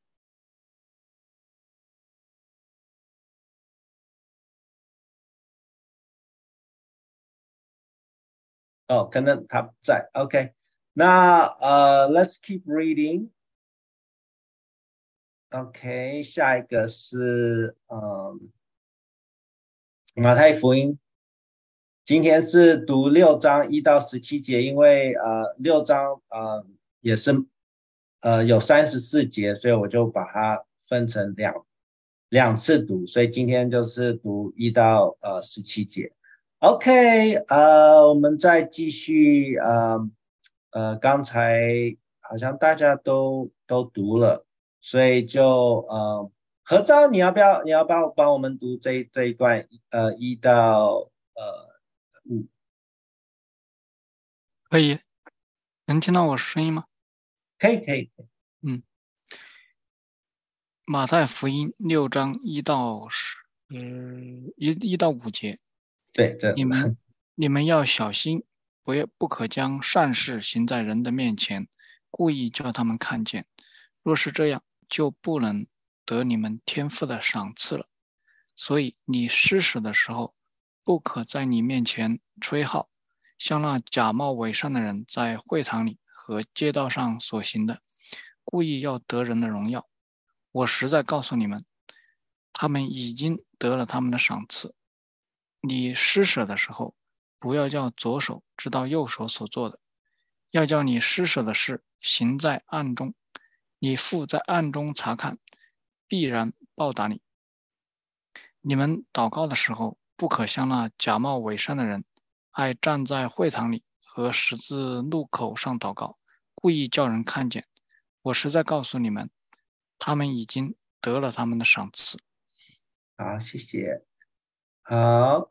哦，可能他不在。OK，那let's keep reading。OK，下一个是马太福音。今天是读6章1到17节，因为6章也是有34节，所以我就把它分成两次读，所以今天就是读1到17节。OK，我们再继续，刚才好像大家都读了，所以就何昭，你要不要帮我们读这一段1到5？ 可以，能听到我声音吗？ 可以。 马太福音6章1到5节。 对，这你们要小心，不可将善事行在人的面前，故意叫他们看见。若是这样，就不能得你们天父的赏赐了。所以你施舍的时候，不可在你面前吹号，像那假冒伪善的人在会堂里和街道上所行的，故意要得人的荣耀。我实在告诉你们，他们已经得了他们的赏赐。你施舍的时候，不要叫左手知道右手所做的，要叫你施舍的事行在暗中，你父在暗中查看，必然报答你。你们祷告的时候，不可像那假冒伪善的人，爱站在会堂里和十字路口上祷告，故意叫人看见。 我实在告诉你们，他们已经得了他们的赏赐。 好，谢谢。好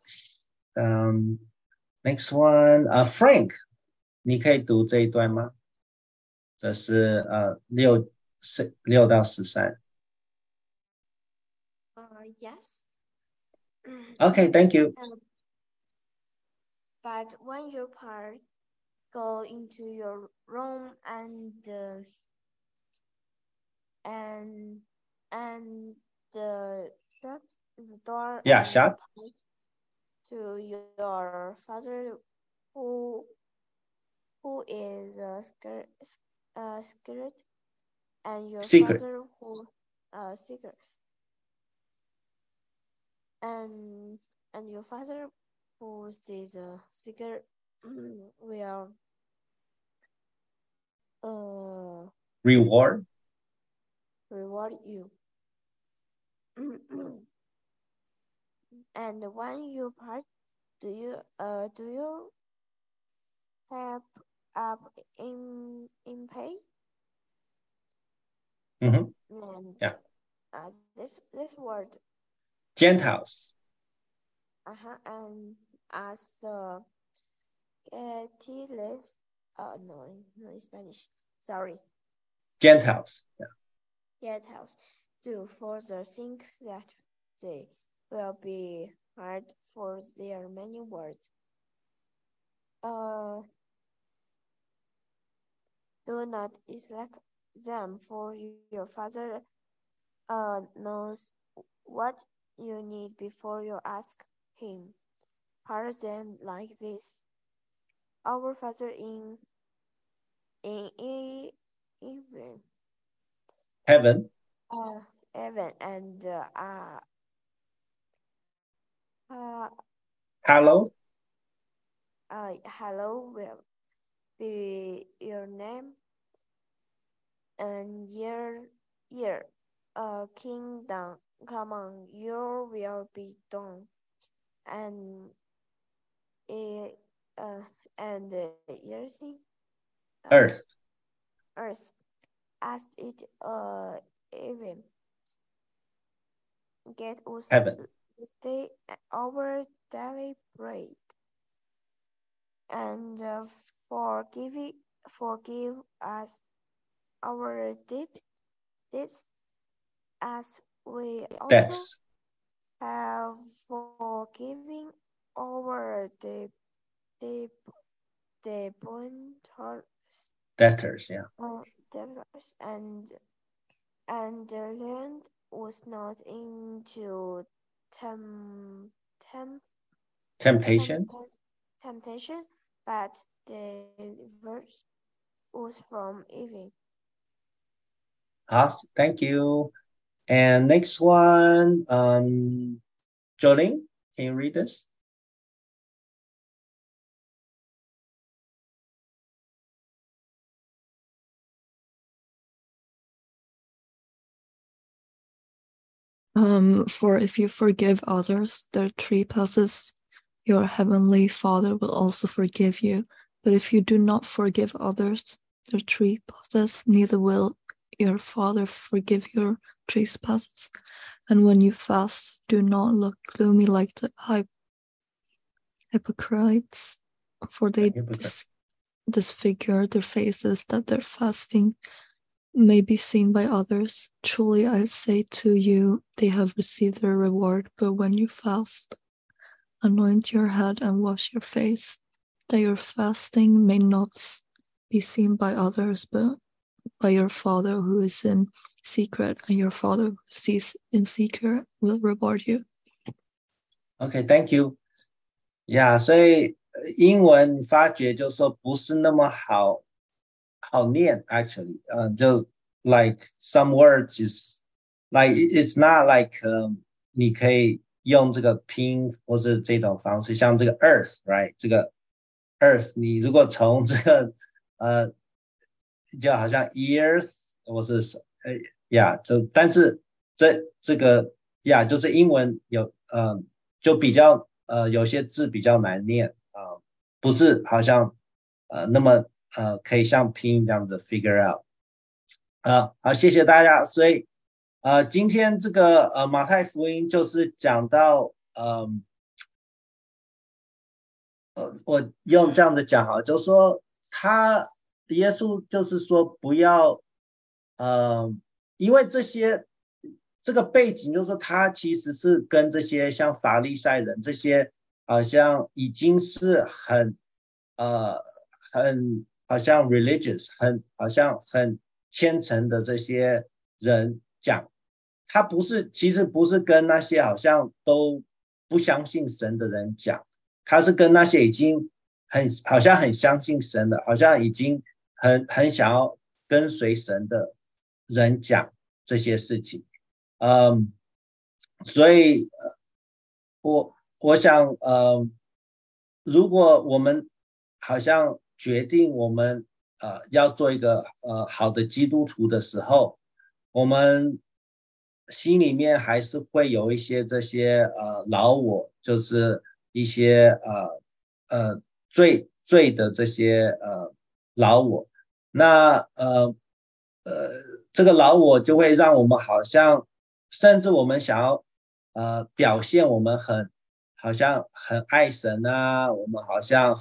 ，next one， Frank， 你可以读这一段吗？这是6到13。 Yes. Okay, thank you. But when you part, go into your room and shut the door. Yeah, and shut. To your father, who is scared, and your Secret. father who secret, and your father who sees a secret will Reward. reward you. And when you part, do you have up in pay? Mm-hmm. And Yeah. This word. Gentiles. And as the Gentiles, no in Spanish. Sorry. Gentiles. Yeah. Gentiles do further think that they will be hard for their many words. Do not elect them, for your father knows what you need before you ask him. Harder than like this. Our Father in Heaven. Heaven and Hello. Hello will be your name, and your kingdom come on, your will be done, and earth as it even get us Heaven. Stay our daily bread, and forgive us our debts as we also have forgiven our debtors, yeah. Debtors, and lead us not into temptation, but deliver us from evil. Awesome. Thank you. And next one, Jolene, can you read this? For if you forgive others their trespasses, your heavenly Father will also forgive you. But if you do not forgive others their trespasses, neither will your Father forgive your trespasses. And when you fast, do not look gloomy like the hypocrites, for they disfigure their faces that their fasting may be seen by others. Truly I say to you, they have received their reward. But when you fast, anoint your head and wash your face, that your fasting may not be seen by others, but by your Father who is in secret, and your Father who sees in secret will reward you. Okay, thank you. Yeah, 所以英文发觉就说不是那么好念 actually. 就 like some words is like it's not like 你可以用这个拼或是这种方式，像这个 earth, right? 这个 earth 你如果从这个就好像 earth 或是yeah 就但是这个 yeah 就是英文有就比较有些字比较难念不是好像那么可以像拼音这样子 figure out. 好，谢谢大家。所以今天这个马太福音就是讲到我用这样的讲好，就是说耶稣就是说不要因为这个背景就是说他其实是跟这些像法利赛人这些好像已经是很好像 religious 好像很虔诚的这些人讲，他其实不是跟那些好像都不相信神的人讲，他是跟那些已经好像很相信神的，好像已经很想要跟随神的人讲这些事情。所以我想如果我们好像决定我们要做一个好的基督徒的时候，我们心里面还是会有一些这些老我，就是一些罪的这些老我。那这个老我就会让我们好像甚至我们想要表现我们好像很爱神啊，我们好像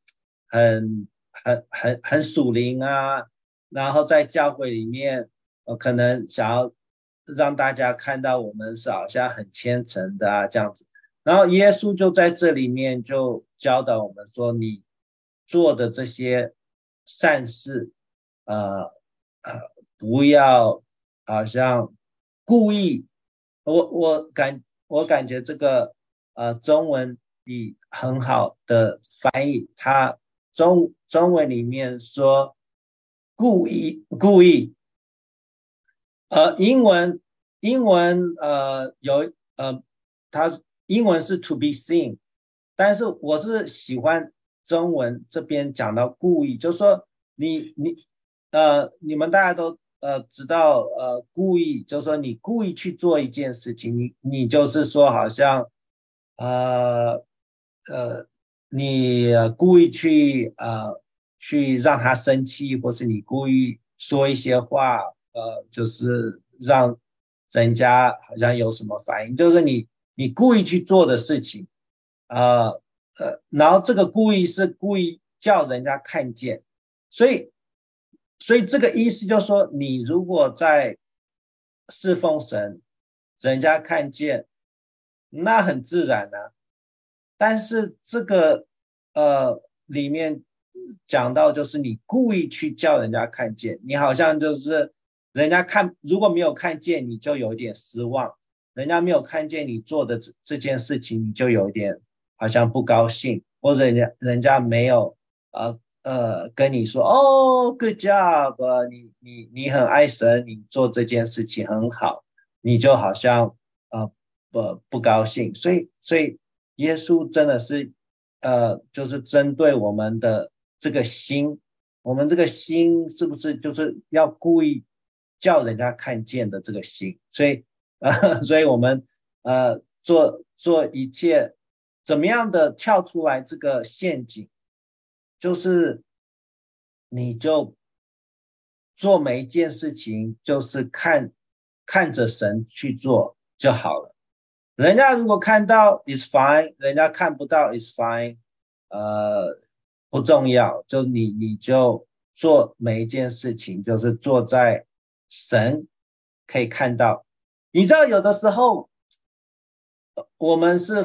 很属灵啊，然后在教会里面可能想要让大家看到我们是好像很虔诚的啊这样子。然后耶稣就在这里面就教导我们说，你做的这些善事不要好像故意。我感觉这个中文里很好的翻译，它中文里面说故意，英文有它英文是 to be seen， 但是我是喜欢中文这边讲到故意，就是说你们大家都知道故意就是说你故意去做一件事情，你就是说好像你故意去让他生气，或是你故意说一些话就是让人家好像有什么反应，就是你故意去做的事情然后这个故意是故意叫人家看见，所以这个意思就是说，你如果在侍奉神，人家看见，那很自然啊。但是这个里面讲到就是你故意去叫人家看见，你好像就是人家如果没有看见你就有一点失望，人家没有看见你做的这件事情你就有一点好像不高兴，或者人家没有跟你说good job， 你很爱神，你做这件事情很好，你就好像不高兴。所以耶稣真的是就是针对我们的这个心，我们这个心是不是就是要故意叫人家看见的这个心。所以我们做一切怎么样的跳出来这个陷阱，就是你就做每一件事情就是看着神去做就好了。人家如果看到 is fine， 人家看不到 is fine， 不重要，就你就做每一件事情就是做在神可以看到。你知道有的时候我们是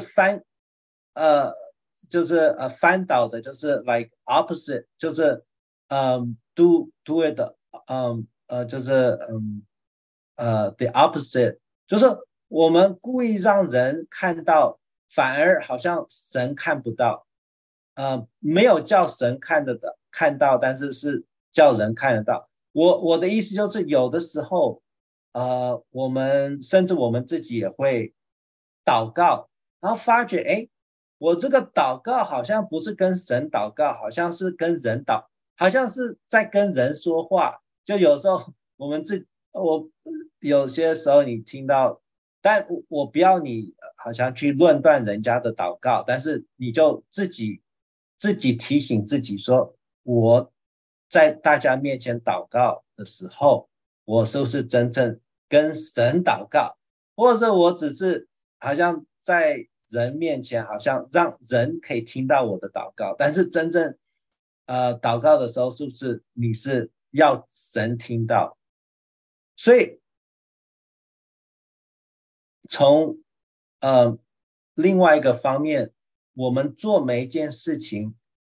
就是翻倒的，就是 like opposite， 就是do it就是the opposite， 就是我们故意让人看到，反而好像神看不到，没有叫神看到，但是叫人看得到。我的意思就是有的时候我们甚至我们自己也会祷告，然后发觉我这个祷告好像不是跟神祷告，好像是跟人好像是在跟人说话。就有时候我有些时候你听到，但我不要你好像去论断人家的祷告，但是你就自己提醒自己说，我在大家面前祷告的时候， 我是不是真正跟神祷告，或者是我只是好像在人面前好像让人可以听到我的祷告，但是真正祷告的时候是不是你是要神听到？所以从另外一个方面，我们做每一件事情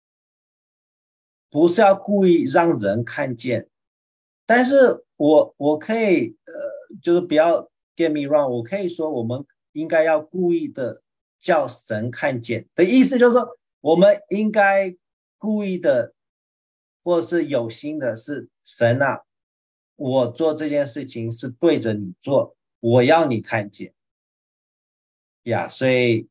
不是要故意让人看见，但是我可以就是不要 get me wrong， 我可以说我们应该要故意的叫神看见的意思，就是说我们应该故意的或是有心的是神啊，我做这件事情是对着你做，我要你看见呀，所以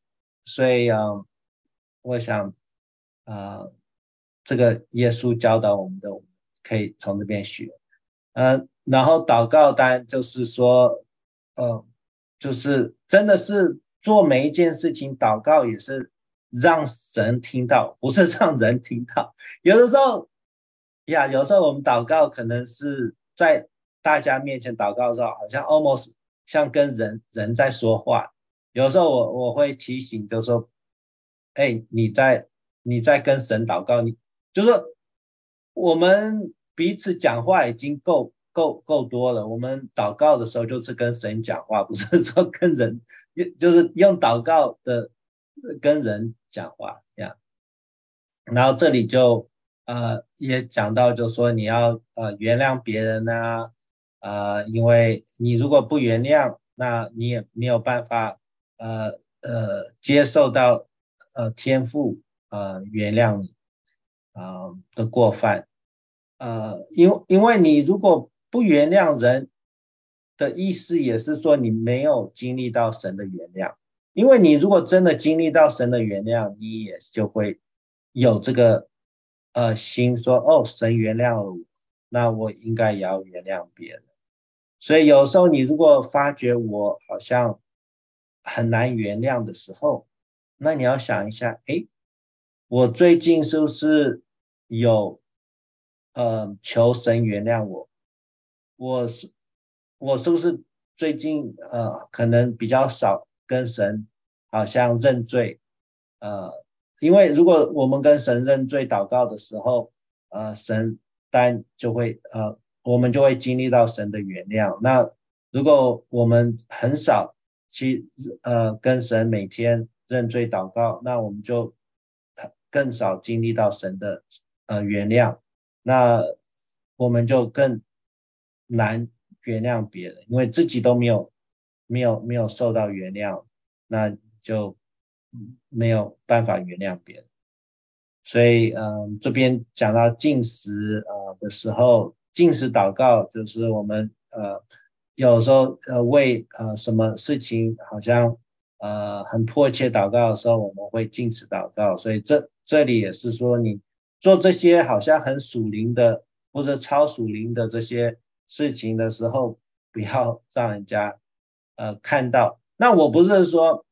我想这个耶稣教导我们的，我们可以从这边学。然后祷告单就是说就是真的是做每一件事情祷告也是让神听到，不是让人听到。有的时候我们祷告可能是在大家面前祷告的时候好像 almost 像跟人在说话。有时候我会提醒就是说你在跟神祷告，你就是说我们彼此讲话已经够多了，我们祷告的时候就是跟神讲话，不是说跟人，就是用祷告的跟人讲话呀。然后这里就也讲到就是说你要原谅别人啊，因为你如果不原谅，那你也没有办法接受到天父原谅你的过犯。因为你如果不原谅人的意思也是说你没有经历到神的原谅，因为你如果真的经历到神的原谅，你也就会有这个心说神原谅了我，那我应该也要原谅别人。所以有时候你如果发觉我好像很难原谅的时候，那你要想一下，我最近是不是有求神原谅我？我是不是最近可能比较少跟神好像认罪？因为如果我们跟神认罪祷告的时候，神单就会我们就会经历到神的原谅。那如果我们很少去跟神每天认罪祷告，那我们就更少经历到神的原谅，那我们就更难原谅别人，因为自己都没有受到原谅，那就没有办法原谅别人。所以这边讲到禁食的时候，禁食祷告就是我们有时候为什么事情好像很迫切祷告的时候，我们会禁食祷告。所以这里也是说，你做这些好像很属灵的或者超属灵的这些事情的时候，不要让人家看到。那我不是说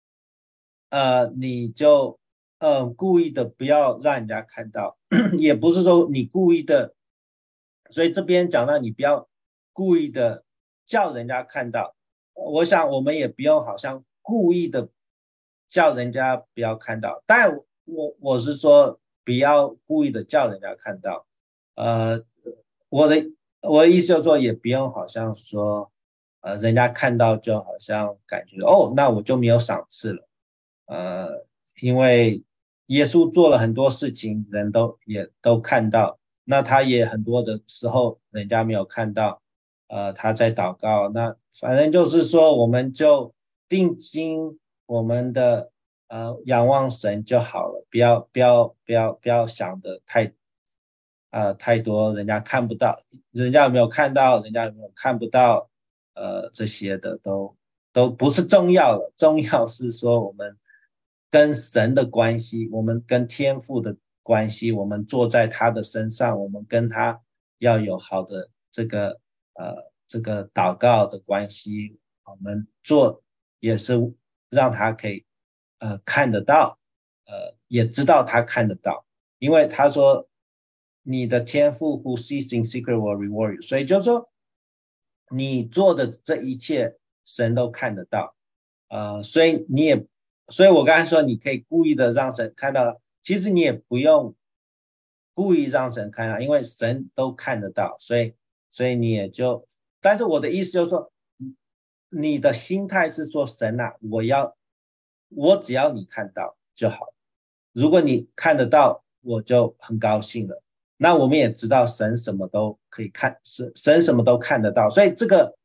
你就故意的不要让人家看到，也不是说你故意的，所以这边讲到你不要故意的叫人家看到。我想我们也不用好像故意的叫人家不要看到，但我是说不要故意的叫人家看到。我的意思就是说也不用好像说人家看到就好像感觉那我就没有赏赐了。因为耶稣做了很多事情，人也都看到，那他也很多的时候人家没有看到他在祷告。那反正就是说我们就定睛我们的仰望神就好了，不要想的太多，人家看不到，人家有没有看到，人家有没有看不到这些的都不是重要的，重要是说我们跟神的关系，我们跟天父的关系，我们坐在他的身上，我们跟他要有好的这个祷告的关系，我们做也是让他可以看得到，也知道他看得到，因为他说你的天父 who sees in secret will reward you， 所以就是说你做的这一切神都看得到，所以我刚才说你可以故意的让神看到，其实你也不用故意让神看到，因为神都看得到，所以你也就，但是我的意思就是说，你的心态是说神啊，我只要你看到就好，如果你看得到，我就很高兴了。那我们也知道神什么都可以看，神什么都看得到，所以这个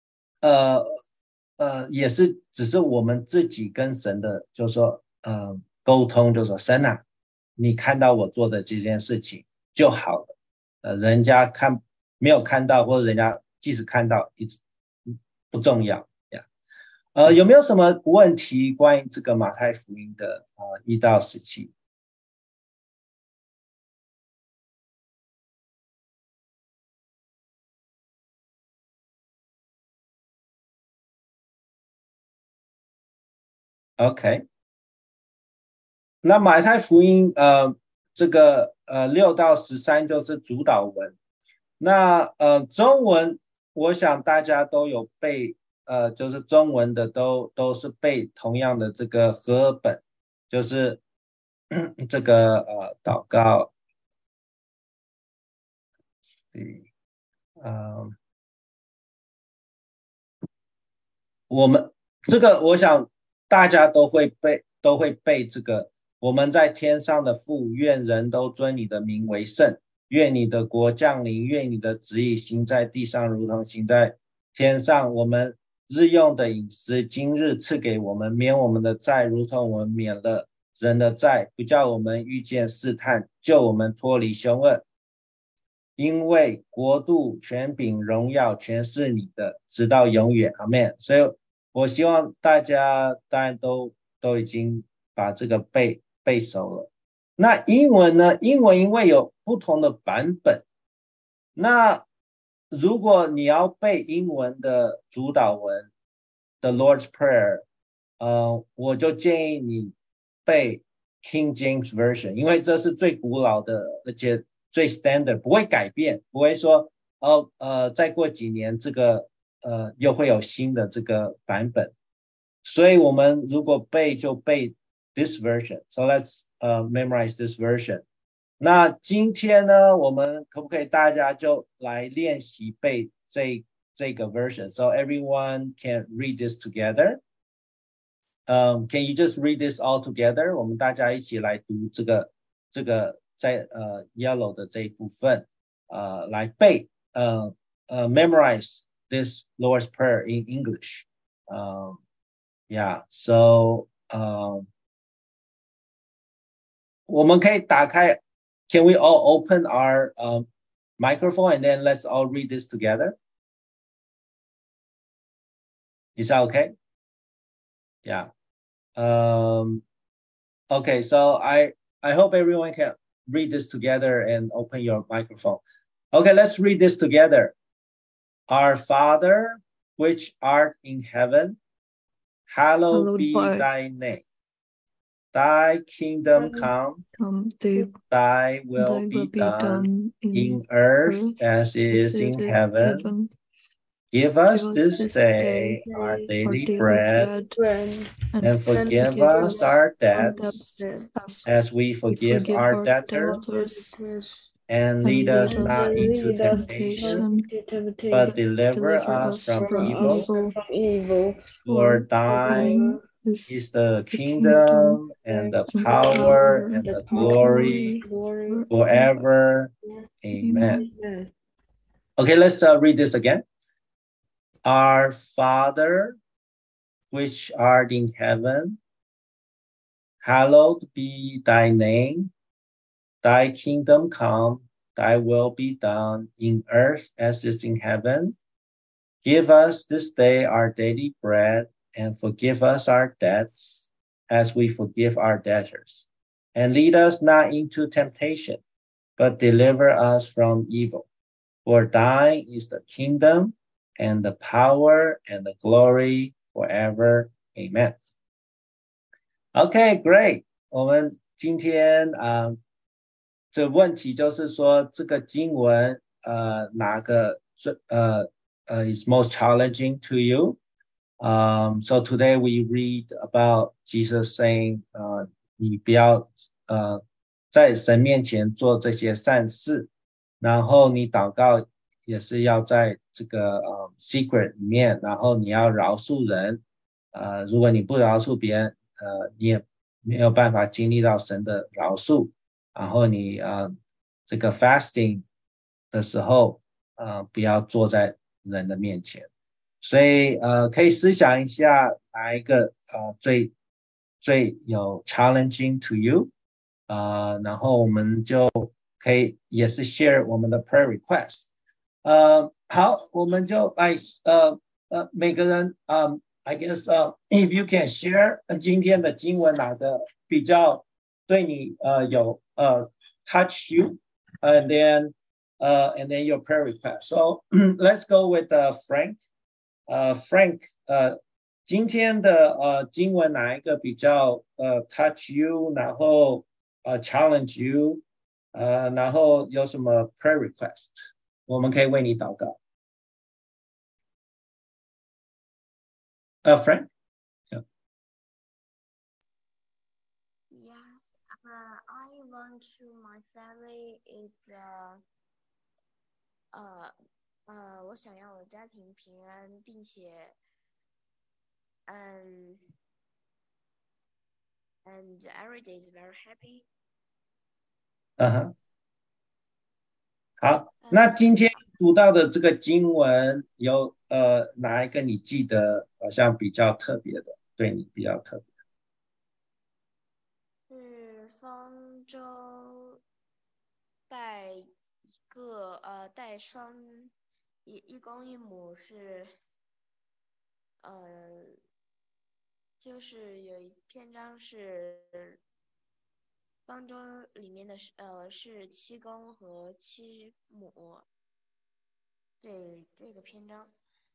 也是只是我们自己跟神的就是说沟通，就是说神啊，你看到我做的这件事情就好了，人家没有看到，或者人家即使看到不重要呀。有没有什么问题关于这个马太福音的1到17？OK， 那马太福音这个6到13就是主导文。那中文我想大家都有背，就是中文的都是背同样的这个和合本，就是这个祷告，我们这个我想大家都会背这个，我们在天上的父，愿人都尊你的名为圣，愿你的国降临，愿你的旨意行在地上如同行在天上。我们日用的饮食今日赐给我们，免我们的债如同我们免了人的债，不叫我们遇见试探，救我们脱离凶恶。因为国度、权柄、荣耀全是你的，直到永远。阿们。所以我希望大家当然都已经把这个背熟了。那英文呢？英文因为有不同的版本，那如果你要背英文的主导文 The Lord's Prayer，我就建议你背 King James Version， 因为这是最古老的，而且最 standard， 不会改变，不会说再过几年这个又会有新的这个版本。所以我们如果背就背 this version。 So let's memorize this version。 那今天呢，我们可不可以大家就来练习背这个 version？ So everyone can read this together。 Can you just read this all together？ 我们大家一起来读这个在yellow 的这一部分，来背memorize this Lord's Prayer in English。 Yeah, so 我们可以打开 Can we all open our microphone and then let's all read this together? Is that okay? Yeah. Okay, so I hope everyone can read this together and open your microphone. Okay, let's read this together. Our Father, which art in heaven, hallowed be thy name. Thy kingdom come, thy will be done in earth as it is in heaven. Give us this day our daily bread, and forgive us our debts as we forgive our debtors. And lead us not into temptation, but deliver us from evil. For thine is the kingdom and the power and the glory forever. Amen. Okay, let's read this again. Our Father, which art in heaven, hallowed be thy name. Thy kingdom come, thy will be done in earth as is in heaven. Give us this day our daily bread, and forgive us our debts as we forgive our debtors. And lead us not into temptation, but deliver us from evil. For thine is the kingdom and the power and the glory forever. Amen. Okay, great. 我们今天这问题就是说这个经文哪个 is most challenging to you. So today we read about Jesus saying, 你不要在神面前做这些善事，然后你祷告也是要在这个secret 里面，然后你要饶恕人，如果你不饶恕别人，你也没有办法经历到神的饶恕，然后你这个 fasting 的时候，不要坐在人的面前。所以可以思想一下哪一个最有 challenging to you，然后我们就可以也是 share 我们的 prayer request。好，我们就来每个人I guess if you can share 今天的经文哪个比较对你有touch you and then your prayer request. So let's go with Frank. Frank, 今天的经文哪一个比较touch you， 然后challenge you， 然后有什么 prayer request， 我们可以为你祷告。Frank? Yeah. Yes, I want to my family is 我想要我的家庭平安，并且and every day is very happy. 好，那今天读到的这个经文有哪一个你记得好像比较特别的，对你比较特别？ 是方舟带带一公一母是就是有一篇章是方舟里面的是7公和7母，对这个篇章。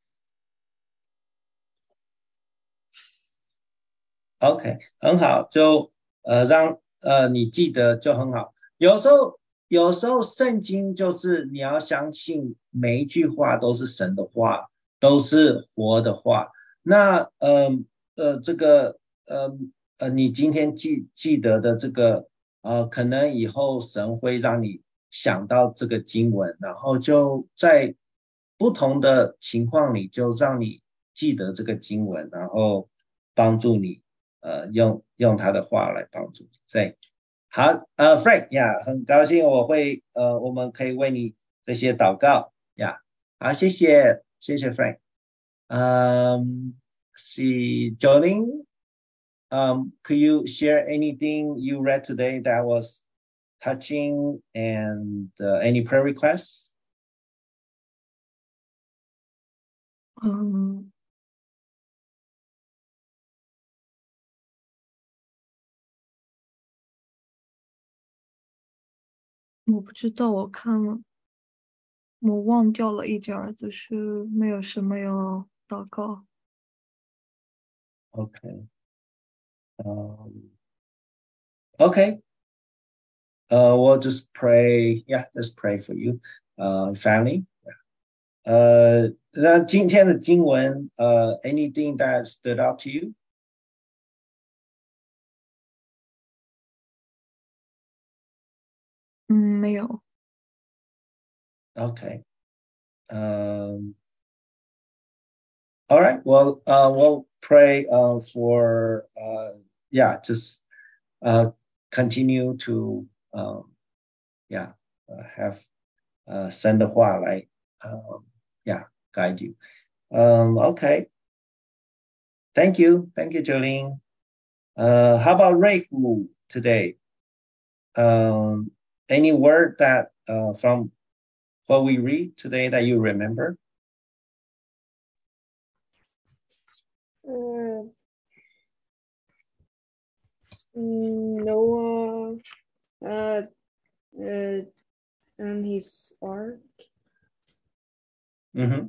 OK， 很好，就让你记得就很好。有时候圣经就是你要相信每一句话都是神的话，都是活的话。那这个你今天记得的这个可能以后神会让你想到这个经文，然后就在不同的情况里就让你记得这个经文，然后帮助你用他的话来帮助你。所以好Frank 呀，很高兴我们可以为你这些祷告呀。好，谢谢 Frank。see Jolene, could you share anything you read today that was touching and any prayer requests? 我不知道，我看了，我忘掉了一点儿，就是没有什么要祷告。 Okay. Okay. We'll just pray. Yeah, just pray for you, family. 那今天的经文anything that stood out to you? 没有。 Okay. All right. Well, we'll pray for just continue to have 神的话来guide you. Okay. Thank you, Jolene. How about Reiku today? Any word that from what we read today that you remember? Noah and his ark. Mm-hmm.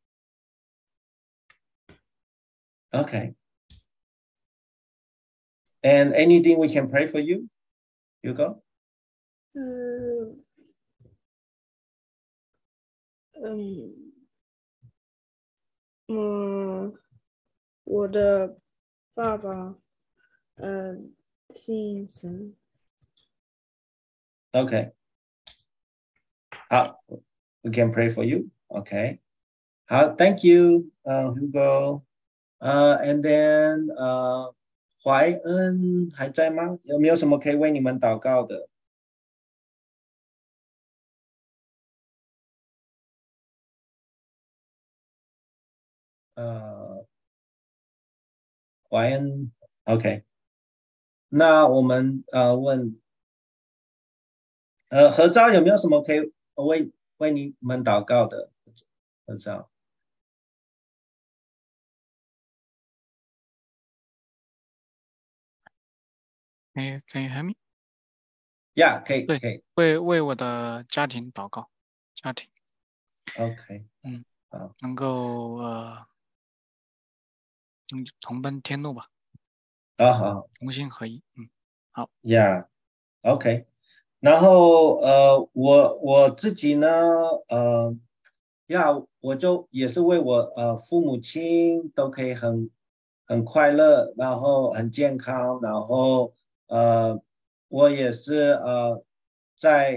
Okay. And anything we can pray for you? Hugo? 我的爸爸，信神。 Okay. 好 we can pray for you. Okay. 好 thank you, Hugo. And then, 怀恩还在吗？有没有什么可以为你们祷告的？怀恩 OK。那我们问何昭有没有什么可以为你们祷告的？何昭。 Can you hear me? Yeah, 可以。 为我的家庭祷告，家庭。 OK。 能够同奔天路吧。 好， 同心合一。好。 Yeah, OK。然后我自己呢，我就也是为我父母亲都可以很快乐，然后很健康，然后我也是在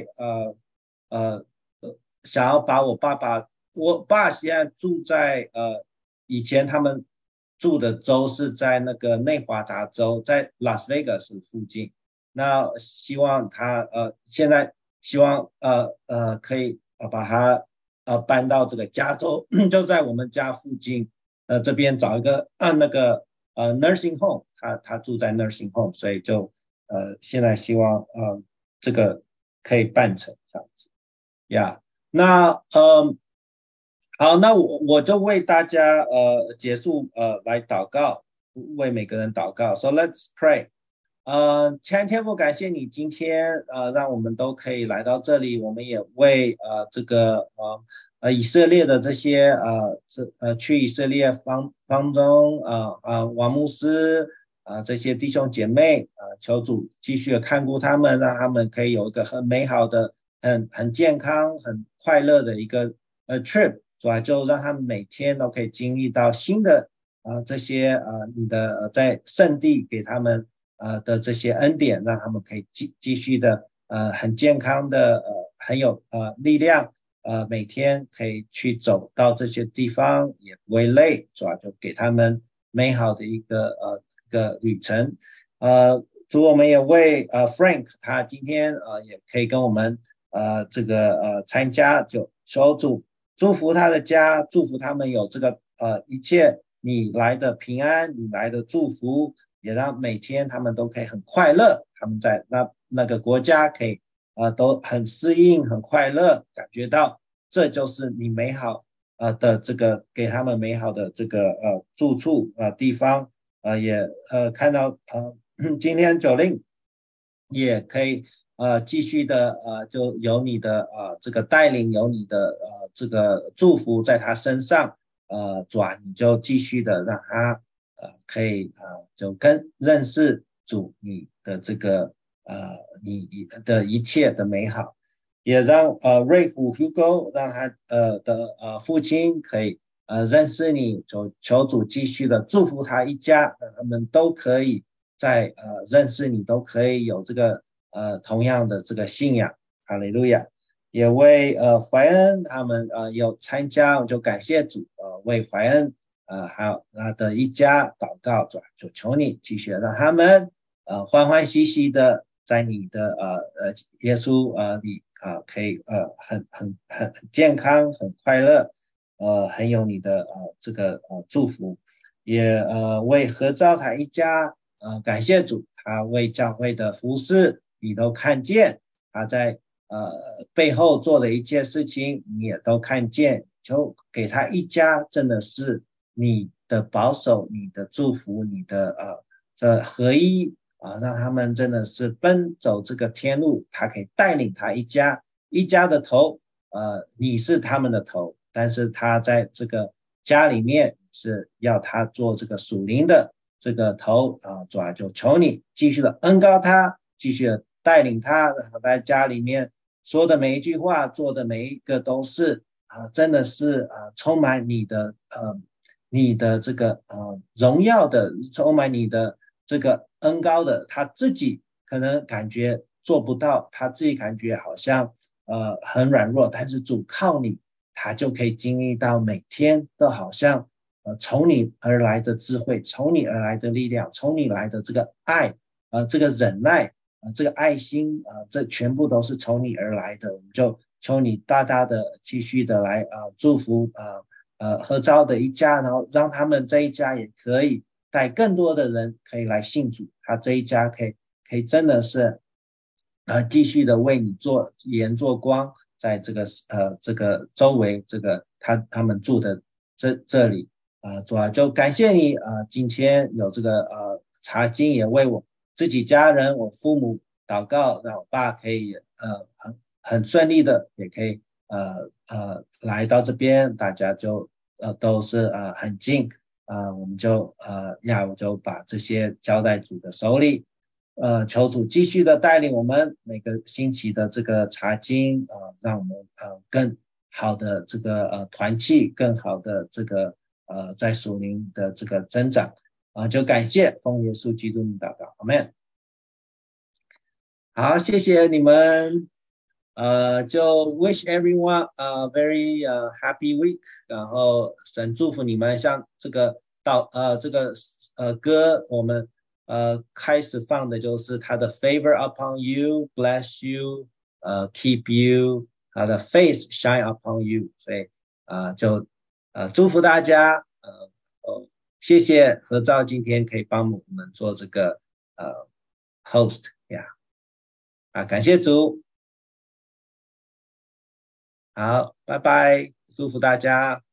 想要把我爸现在住在以前他们住的州是在那个内华达州，在拉斯维加斯附近。那希望他现在希望可以把他搬到这个加州，就在我们家附近这边找一个那个nursing home， 他住在 nursing home， 所以就现在希望这个可以办成这样子呀。那好，那我就为大家结束来祷告，为每个人祷告。So let's pray。亲爱的天父，感谢你今天让我们都可以来到这里，我们也为这个以色列的这些去以色列方中王牧师这些弟兄姐妹求主继续的看顾他们，让他们可以有一个很美好的很健康很快乐的一个trip， 主要就让他们每天都可以经历到新的这些你的在圣地给他们的这些恩典，让他们可以继续的很健康的很有力量每天可以去走到这些地方，也不会累，主要就给他们美好的一个旅程。主，我们也为Frank 他今天也可以跟我们这个参加，就求主祝福他的家，祝福他们有这个一切你来的平安，你来的祝福，也让每天他们都可以很快乐，他们在那个国家可以都很适应很快乐，感觉到这就是你美好的这个给他们美好的这个住处地方也看到今天9令也可以继续的就有你的这个带领，有你的这个祝福在他身上主啊，你就继续的让他可以就跟认识主你的这个你的一切的美好，也让瑞虎 Hugo 让他的父亲可以认识你，就求主继续的祝福他一家，让他们都可以在认识你，都可以有这个同样的这个信仰。哈利路亚。也为怀恩他们有参加，我就感谢主为怀恩还有他的一家祷告，就求你继续让他们欢欢喜喜的在你的耶稣里可以很健康很快乐很有你的这个祝福。也为何兆他一家感谢主，他为教会的服事你都看见，他在背后做的一切事情你也都看见，就给他一家真的是你的保守，你的祝福，你的这合一让他们真的是奔走这个天路，他可以带领他一家的头你是他们的头，但是他在这个家里面是要他做这个属灵的这个头主要就求你继续的恩膏他，继续的带领他，然后在家里面说的每一句话，做的每一个都是真的是充满你的你的这个荣耀的，充满你的这个恩高的，他自己可能感觉做不到，他自己感觉好像很软弱，但是主靠你，他就可以经历到每天都好像从你而来的智慧，从你而来的力量，从你来的这个爱，这个忍耐，这个爱心，这全部都是从你而来的。我们就求你大大的继续的来祝福何昭的一家，然后让他们这一家也可以带更多的人可以来信主，他这一家可以真的是继续的为你做盐做光，在这个周围这个他们住的这里主要就感谢你今天有这个查经，也为我自己家人我父母祷告，让我爸可以很顺利的也可以来到这边，大家就都是很近我们就我就把这些交在主的手里，求主继续的带领我们每个星期的这个查经让我们更好的这个团契，更好的这个在属灵的这个增长就感谢奉耶稣基督的祷告，阿们。好，谢谢你们。就 wish everyone a very happy week， 然后神祝福你们。像这个歌，我们开始放的就是他的 favor upon you, bless you, keep you， 他的 face shine upon you， 所以就祝福大家。谢谢何昭今天可以帮我们做这个host 感谢主。好，拜拜，祝福大家。